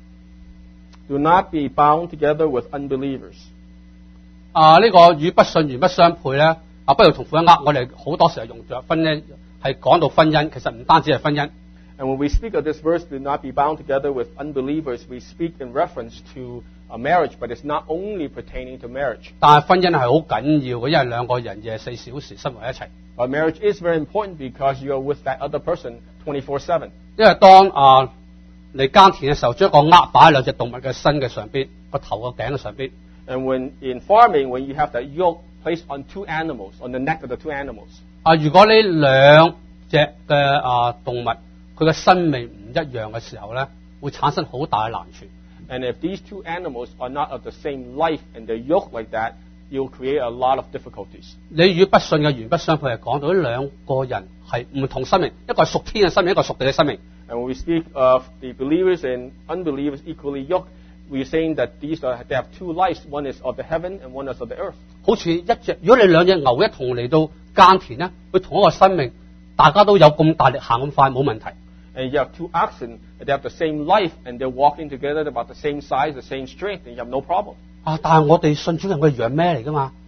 Do not be bound together with unbelievers. 啊，呢、個與不信原不相配咧，啊，不要同負一軛。我哋好多時候用着婚姻，係講到婚姻，其實唔單止係婚姻。 And when we speak of this verse, do not be bound together with unbelievers, we speak in reference to a marriage, but it's not only pertaining to marriage. 但係婚姻係好緊要嘅，因為兩個人廿四小時生活一齊。 But marriage is very important because you are with that other person twenty-four seven. 因為當啊嚟耕田嘅時候，將個軛擺喺兩隻動物嘅身嘅上邊，個頭個頸嘅上邊。 And when in farming, when you have that yoke placed on two animals, on the neck of the two animals, 啊，如果呢兩隻嘅啊動物佢嘅生命唔一樣嘅時候咧，會產生好大嘅難處。 and if these two animals are not of the same life and they're yoked like that, you'll create a lot of difficulties. 你與不信嘅原不相配係講到呢兩個人係唔同生命，一個係屬天嘅生命，一個係屬地嘅生命。 And when we speak of the believers and unbelievers equally yoked, we're saying that these are, they have two lives. One is of the heaven and one is of the earth. 好似一隻，如果你兩隻牛一同嚟到耕田咧，佢同一個生命，大家都有咁大力行咁快，冇問題。 And you have two oxen, they have the same life, and they're walking together, they're about the same size, the same strength, and you have no problem. 啊，但係我哋信主人佢係羊咩嚟噶嘛？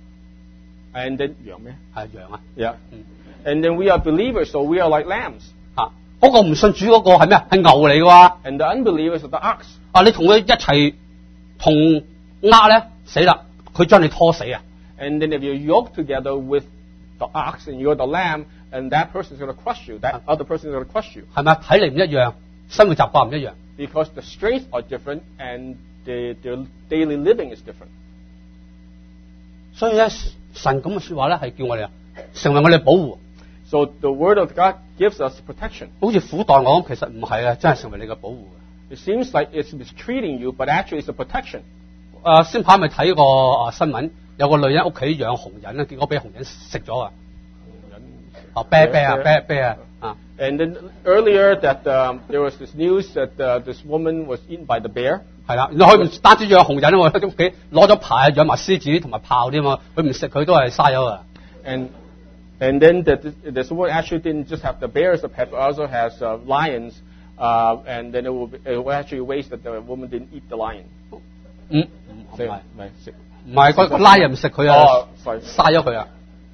And then, yeah, man. 係羊啊。 Yeah. Mm. And then we are believers, so we are like lambs. 啊，嗰、個唔信主嗰個係咩啊？係牛嚟嘅喎。 And the unbelievers are the ox. 啊，你同佢一齊同呃咧，死啦，佢將你拖死啊！ And then if you're yoked together with the ox and you're the lamb, and that person is going to crush you, that other person is going to crush you. 係咪啊？睇嚟唔一樣，生活習慣唔一樣。 Because the strengths are different and the, their daily living is different. 所以咧，神咁嘅説話咧，係叫我哋啊，成為我哋保護。 So the word of God gives us protection. 好似苦待我咁，其實唔係啊，真係成為你嘅保護嘅。 It seems like it's mistreating you, but actually it's a protection. 誒、先排咪睇個啊新聞，有個女人屋企養紅人咧，結果俾紅人食咗啊！啊，啤啤啊，啤啤啊！啊 And then earlier that um, there was this news that uh, this woman was eaten by the bear. 係啦，佢唔單止養紅人喎，喺屋企攞咗牌養埋獅子同埋豹添嘛，佢唔食佢都係嘥咗啊！ And and then that this, this woman actually didn't just have the bear as a pet, but also has uh, lions. Uh, and then it will, be, it will actually waste that the woman didn't eat the lion. 嗯，唔係唔係食唔係個拉人唔食佢啊， 哦，sorry， 嘥咗佢啊！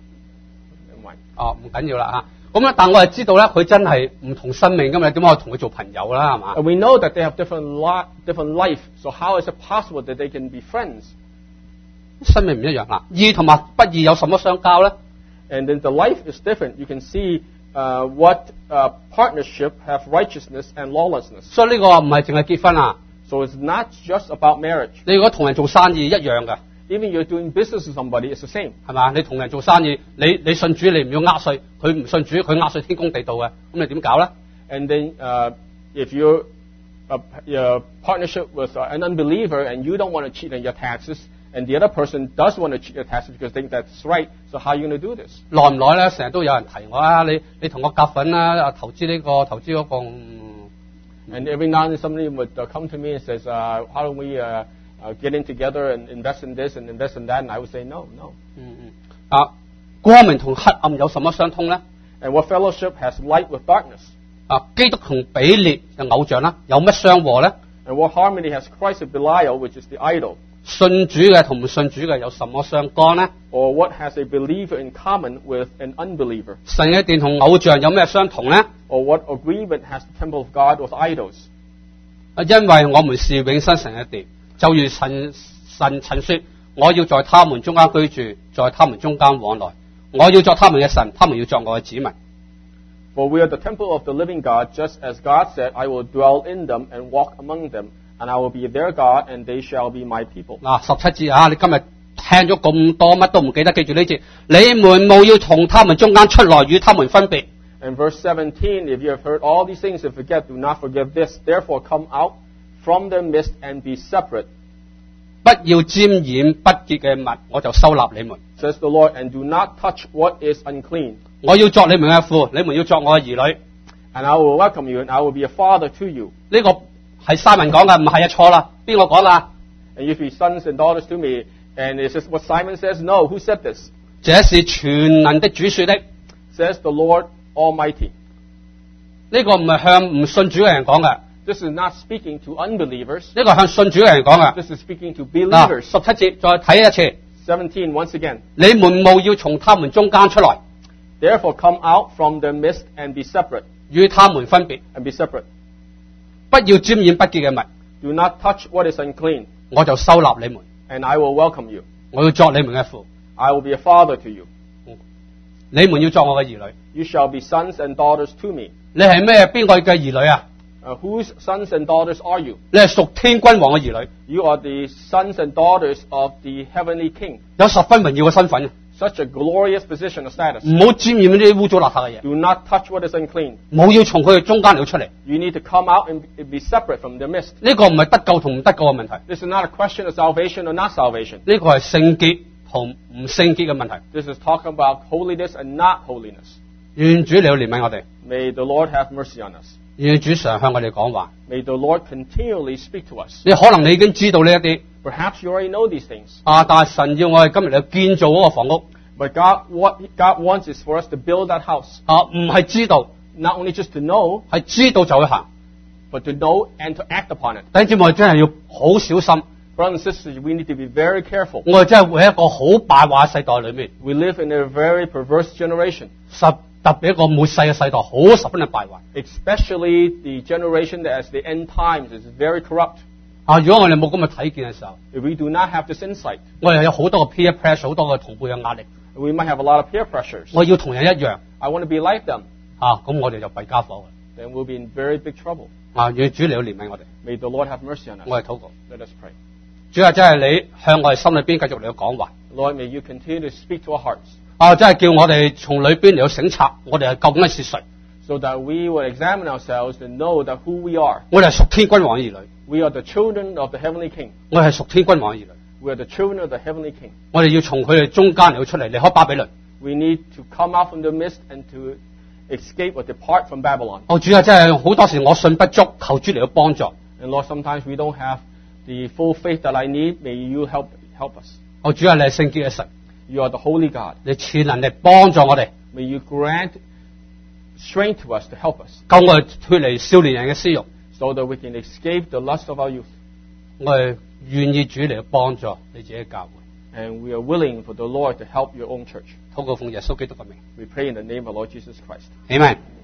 Never mind. 哦，唔緊要啦嚇。咁咧，但我係知道咧，佢真係唔同生命㗎嘛，點解我同佢做朋友啦？係嘛？ And we know that they have different lot, different life. So how is it possible that they can be friends? 生命唔一樣啦，義同埋不義有什麼相交咧？ And then the life is different. You can see uh, what uh, partnership have righteousness and lawlessness. 所以呢個唔係淨係結婚啊， So it's not just about marriage. 你如果同人做生意一樣㗎， Even you're doing business with somebody, it's the same. 係嘛？你同人做生意，你你信主，你唔要呃稅，佢唔信主，佢呃稅天公地道嘅，咁你點搞咧？ And then uh, if you're a, a partnership with uh, an unbeliever and you don't want to cheat on your taxes, and the other person does want to cheat your taxes because they think that's right, so how are you going to do this? 耐唔耐咧？成日都有人提我啊！你你同我夾份啦，投資呢、個投資嗰、個。嗯 And every now and then somebody would uh, come to me and says, uh, how do we uh, uh, get in together and invest in this and invest in that? And I would say, no, no. 嗯嗯。啊，光明同黑暗有什麼相通咧？ And what fellowship has light with darkness? 啊，基督同比列嘅偶像啦，有乜相和咧？ And what harmony has Christ with Belial, which is the idol? 信主嘅同唔信主嘅有什麼相干咧？ Or what has a believer in common with an unbeliever? 神嘅殿同偶像有咩相同咧？ Or what agreement has the temple of God with idols? 啊，因為我們是永生神嘅殿，就如神神曾說：我要在他們中間居住，在他們中間往來，我要作他們嘅神，他們要作我嘅子民。 For we are the temple of the living God, just as God said, I will dwell in them and walk among them. And I will be their God, and they shall be my people. 嗱，十七節啊，你今日聽咗咁多，乜都唔記得，記住呢節，你們務要從他們中間出來，與他們分別。 And verse seventeen, if you have heard all these things and forget, do not forget this. Therefore come out from their midst and be separate. 不要沾染不潔嘅物，我就收納你們。 Says the Lord, and do not touch what is unclean. 我要作你們嘅父，你們要作我嘅兒女。 And I will welcome you, and I will be a father to you. 呢個係Simon講嘅，唔係啊，錯啦，邊個講啦？ And you be sons and daughters to me. And is this what Simon says? No. Who said this? 這是全能的主說的。 Says the Lord Almighty. 呢個唔係向唔信主嘅人講嘅， This is not speaking to unbelievers. 呢個係向信主嘅人講嘅。 This is speaking to 嗱， believers. 十七節再睇一次。 seventeen, once again. 你們務要從他們中間出來， Therefore come out from their midst and be separate. 與他們分別， And be separate. 不要沾染不潔嘅物， Do not touch what is unclean. 我就收納你們。 And I will welcome you. 我要作你們嘅父， I will be a father to you. 你們要作我嘅兒女。 You shall be sons and daughters to me. 你係咩邊個嘅兒女啊？ Uh, whose sons and daughters are you? 你係屬天君王嘅兒女， You are the sons and daughters of the heavenly king. 有十分榮耀嘅身份， Such a glorious position of status. 唔好沾染呢啲污糟邋遢嘅嘢， Do not touch what is unclean. 冇要從佢哋中間嚟出嚟。 You need to come out and be separate from their midst. 呢個唔係得救同唔得救嘅問題， This is not a question of salvation or not salvation. 呢個係聖潔同唔聖潔嘅問題。 This is talking about holiness and not holiness. 願主你要憐憫我哋， May the Lord have mercy on us. 願主常向我哋講話。 May the Lord continually speak to us. 你可能你已經知道呢一啲 Perhaps you already know these things. 啊，但係神要我哋今日嚟建造嗰個房屋 But God, what God wants is for us to build that house. 啊，唔係知道， Not only just to know, 係知道就去行。 but to know and to act upon it. 弟兄姊妹，我哋真係要好小心， Brothers and sisters, we need to be very careful. 我哋真係活喺一個好敗壞嘅世代裏面， We live in a very perverse generation, 十特別一個末世嘅世代，好十分嘅敗壞。 especially the generation that as the end times is very corrupt. 啊，如果我哋冇咁嘅睇見嘅時候， If we do not have this insight, 我哋有好多嘅 peer pressure，好多嘅同輩嘅壓力， we might have a lot of peer pressures. 我要同人一樣 I want to be like them. 啊，咁我哋就弊家伙嘅。 Then we'll be in very big trouble. 啊，願主你要憐憫我哋， May the Lord have mercy on us. 我哋禱告。 Let us pray. 主啊，真係你向我哋心裏邊繼續嚟到講話， Lord, may you continue to speak to our hearts, 啊，真係叫我哋從裏邊嚟到省察，我哋係究竟係誰？ so that we will examine ourselves and know that who we are. 我哋係屬天君王嘅兒女， We are the children of the heavenly king. 我哋係屬天君王嘅兒女， We are the children of the heavenly king. 我哋要從佢哋中間嚟到出嚟，離開巴比倫。 We need to come out from the mist and to escape or depart from Babylon. 哦，主啊，真係好多時我信不足，求主嚟到幫助。 And Lord, sometimes we don't have the full faith that I need. May you help help us. 哦，主啊，你係聖潔嘅神， You are the holy God. 你賜能力幫助我哋， May you grant strength to us to help us, 救我哋脱離少年人嘅私欲。 so that we can escape the lust of our youth. 我哋願意主嚟到幫助你自己嘅教會。 And we are willing for the Lord to help your own church. 禱告奉耶穌基督嘅名， We pray in the name of Lord Jesus Christ. Amen。